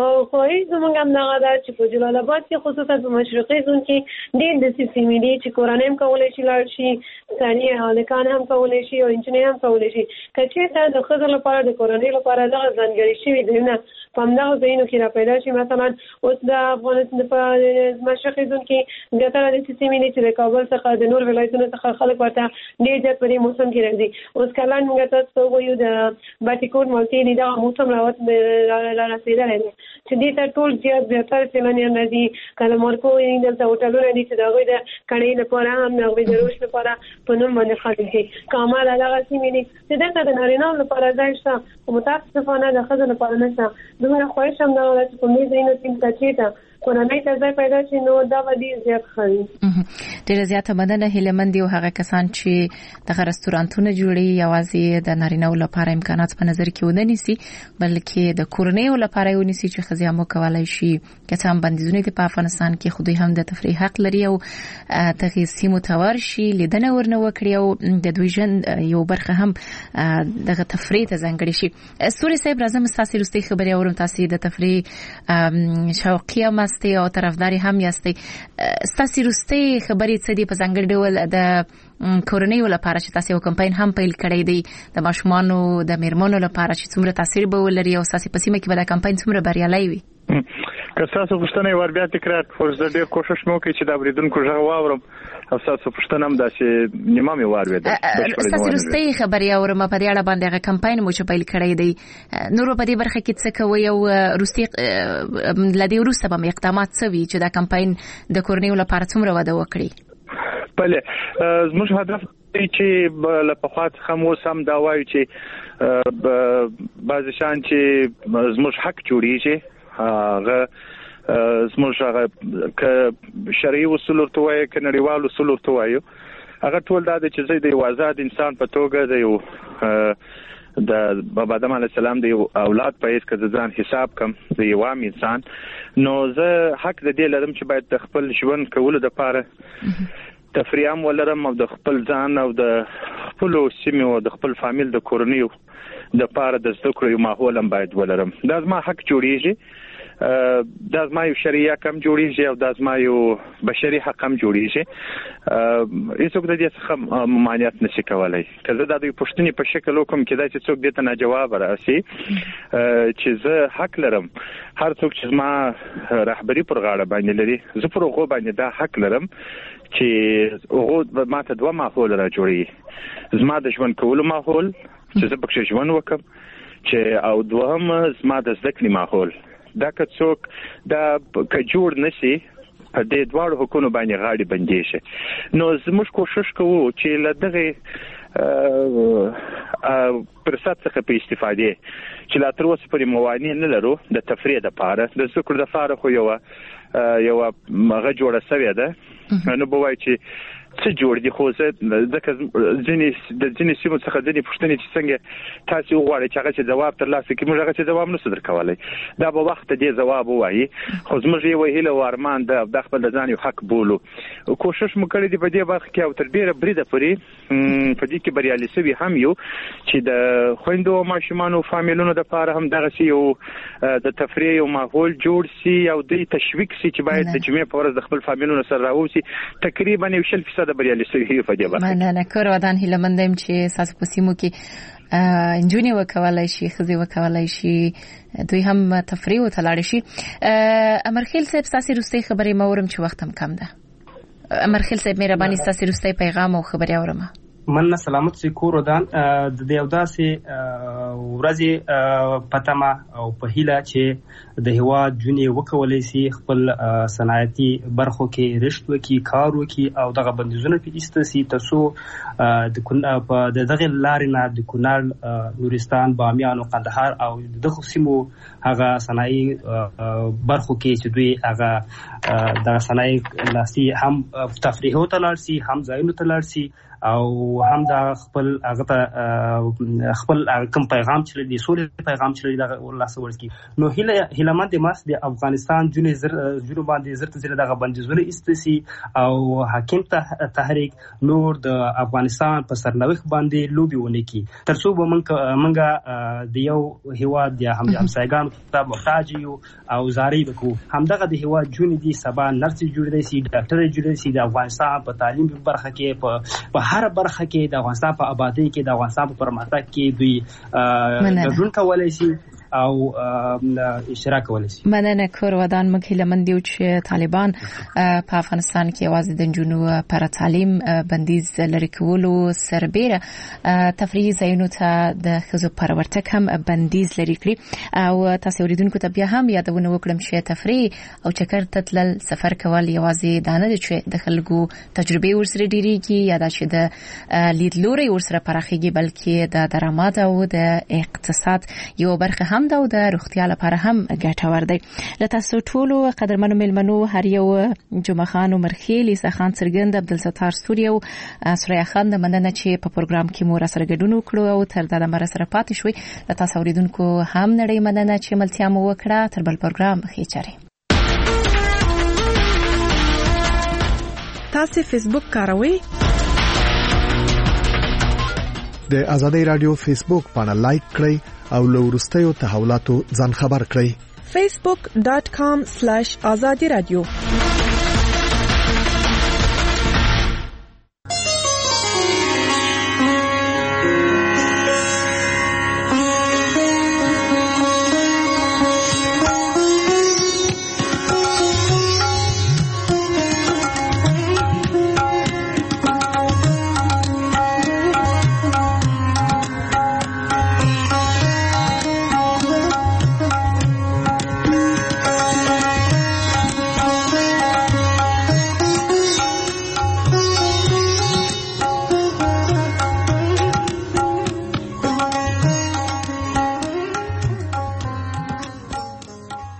زمونږ هم دغه ده چې په جلال آباد کې خصوصا په مشرقي زون کې ډېر داسې سیمې دي چې کورنۍ هم کولی شي لاړ شي ثاني هلکان هم کولی شي او نجونې هم کولی شي که چېرته د ښځو لپاره د کورنۍ لپاره دغه ځانګړي شوي ځایونه په همدغه ځایونو کې را پیدا شي. مثلا اوس د افغانستان په مشرقي زون کې زیاتره داسې سیمې دي چې د کابل څخه د نور ولایتونو څخه خلک ورته ډېر زیات په دې موسم کې راځي. اوس کلان موږ تاسو ته ووایو د باټیکوټ مالټې دي دغه موسم را رسېدلی دی چې دې ته ټول زیاتره سیلانیان راځي. کله مارکو دلته هوټلونه دي چې د هغوی د کړۍ لپاره هم د هغوی د روش لپاره په نوم باندې خلک دي. کامل هغه سیمې دي چې دلته د نارینهو لپاره ځای شته خو متاسفانه د ښځو لپاره نشته. دومره خواهش هم دغه ده چې په دې ځایونو کې که چېرته کورنۍ ته ځای پیدا شي نو دا به ډیر زیات ښه ډیره زیاته مننه هیله مند یو هغه کسان چې د رستورانتونو جوړي یوازې د نارینه‌و لپاره امکانات په نظر کې ونه نیسي بلکې د کورنیو لپاره یې ونیسي چې ښځې هم کولای شي که هم بندیزونه دي په افغانستان کې خو دوی هم د تفریح حق لري او دغه سیمو ته ورشي لیدنه ورنه وکړي او د دوی ژوند یو برخه هم دغه تفریح ته ځانګړي شي. سوري صاحب راځم تاسو لوستي خبري اورم تاسو د تفریح شوقي مستي او طرفداري هم یاستئ. تاسو لوستي خبري څه دي په ځانګړي ډول د کورنیو لپاره چې تاسو یو کمپاین هم پیل کړی دی د ماشومانو د میرمنو لپاره چې څومره تاثیر به ولري او تاسو په سیمه کې به دا کمپاین څومره بریالي وي؟ که تاسو پوښتنه ور بیا تکرار کړئ زه ډېر کوشش وکړم چې دا بریدونکو ژغ واورم او تاسو پوښتنه هم داسې نیمه مې واورېده. تاسو لوستي خبري اورم په دې اړه باندې هغه کمپاین مو چې پیل کړی دی نور په دې برخه کې څه کوي او لدی وروسته به اقدامات څه وي چې دا کمپاین د کورنیو لپاره څومره وده وکړي؟ بله زموږ هدف چې لپاره څخه مو سم دا وایي چې بعض شان چې زموږ حق جوړیږي هغه زموږ هغه ک شرعي اصول ورته وایي ک نړیوال اصول ورته وایي هغه ټول دا چې زه د یو آزاد انسان په توګه د یو د بابا آدم علیه السلام د یو اولاد په هیڅ کې ځان حساب کم د یو عام انسان نو زه حق د دې لرم چې باید د خپل ژوند کولو لپاره تفریح هم ولرم او د خپل ځان او د خپل سیمې او د خپل فامیل د کورنیو د پاره د زده کړو ماحول هم باید ولرم. دا زما حق جوړیږي دا زما یو شرعي حق هم جوړیږي او دا زما یو بشري حق هم جوړیږي. هیڅوک د دې څخه ممانعت نشي کولای. که زه د پوښتنې په شکل وکم کې دا چې څوک دې ته نه جواب راسي چې زه حق لرم هر څوک چې زما رهبری پر غاړه باندې لري زه پر هغه باندې دا حق لرم چې هغه ماته دوه ماحول را جوړي زما د ژوند کولو ماحول چې زه پکې ژوند وکم چې او دوهم زما د زده کړې ماحول دا که څوک دا که جوړ نشي په دې دواړو حقونو باندې غاړي بندي شي نو زموږ کوشش کوو چې له دغه فرصت څخه په استفاده چې لا تر اوسه پرې موانع نه لرو د تفریح لپاره د ذکر لپاره خو یو مغه جوړه سوی ده نو بوای چې څه جوړ دي خو زه ځکه ځینې سیمو څخه ځینې پوښتنې چې څنګه تاسو وغواړئ چې هغه چې ځواب ترلاسه کړئ موږ هغه چې ځواب نشو درکولی دا به وخت دې ځواب ووایي خو زموږ یو هیله او ارمان د خپل ځان یو حق بولو کوشش مو کړی دی په دې برخه کې او تر ډیره بریده پورې په دې کې بریالي سوي هم یو چې د خویندو او ماشومانو فامیلونو لپاره هم دغه یو د تفریح یو ماحول جوړ سي او د تشویق سي چې باید د جمعې په ورځ د خپل فامیلونو سره راوځي تقریبا 1% د بریالي سوي په دې برخه مننه کور ودان هیله مندم چې تاسو په سیمو کې انجونی وکولای شي خزي وکولای شي دوی هم تفریح او تلاړ شي. امرخیل صاحب تاسو روستي خبرې مورم چې وخت هم کم ده. امرخیل صاحب مهرباني تاسو روستي پیغام او خبري اورم. من سلامت سي کور ودان د یو داسې ورځې پتما او په هیله چې د هواد جونې وکولای شي خپل صنعتي برخو کې رشد وکي کار وکي او دغه بندیزونه په ایستسي تاسو د دغه لارې نه د کونړ نورستان بامیان او قندهار او دغه سیمو هغه صنایي برخو کې چې دوی هغه د صنایي لاسي هم تفریح او تلارسي هم ځایونو تلارسي او هم دا خپل کوم پیغام چې دی سولې پیغام چې دی الله سره ورکی نو هیله مند ماس د افغانستان جنو باندې زرت زره دغه بندیزونه استسی او حاکم تحریک نور د افغانستان په سرنوخ باندې لوبي ونه کی ترڅو به منګه د یو هیواد د همسایګان ته محتاج یو او زاري وکړو همدغه د هیواد جون دي سبا نرس جوړې سي ډاکټر جوړې سي د افغانستان په تعلیم برخه کې په هر برخه کې د افغانستان په آبادی کې د افغانستان په پرمختګ کې دوی ګډون کولای شي او اشتراک کولای شي. مننه کور ودان موږ هیله مند یو چې طالبان په افغانستان کې یوازې د جنونو پر تعلیم بندیز لري کولو سربېره تفریحي ځایونو ته د ښځو پر ورتګ هم بندیز لري کړی او تاسو اوریدونکو ته بیا هم یادونه وکړم چې تفریح او چکر ته تلل سفر کول یوازې دانه دي چې د خلکو تجربه ورسره ډیریږي یا د چې د لیدلوري ورسره پراخیږي بلکې د درآمد او د اقتصاد یو برخه هم خوند او د روغتیا لپاره هم ګټور دی. له تاسو ټولو قدرمنو ملمنو هر یو جمعه خان مرخیلی سخان سرګند عبدالستار سوریو سوریا خان د مننه چې په پروګرام کې مو را سره ګډون وکړو او تر دا مر سره پاتې شوي. له تاسو اوریدونکو هم نړۍ مننه چې ملتیا مو وکړه. تر بل پروګرام بخیر چاري. تاسو فیسبوک کاروئ؟ د آزادۍ رادیو فیسبوک باندې لایک کړئ او له وروستیو تحولاتو ځان خبر کړئ. facebook.com/azadi radio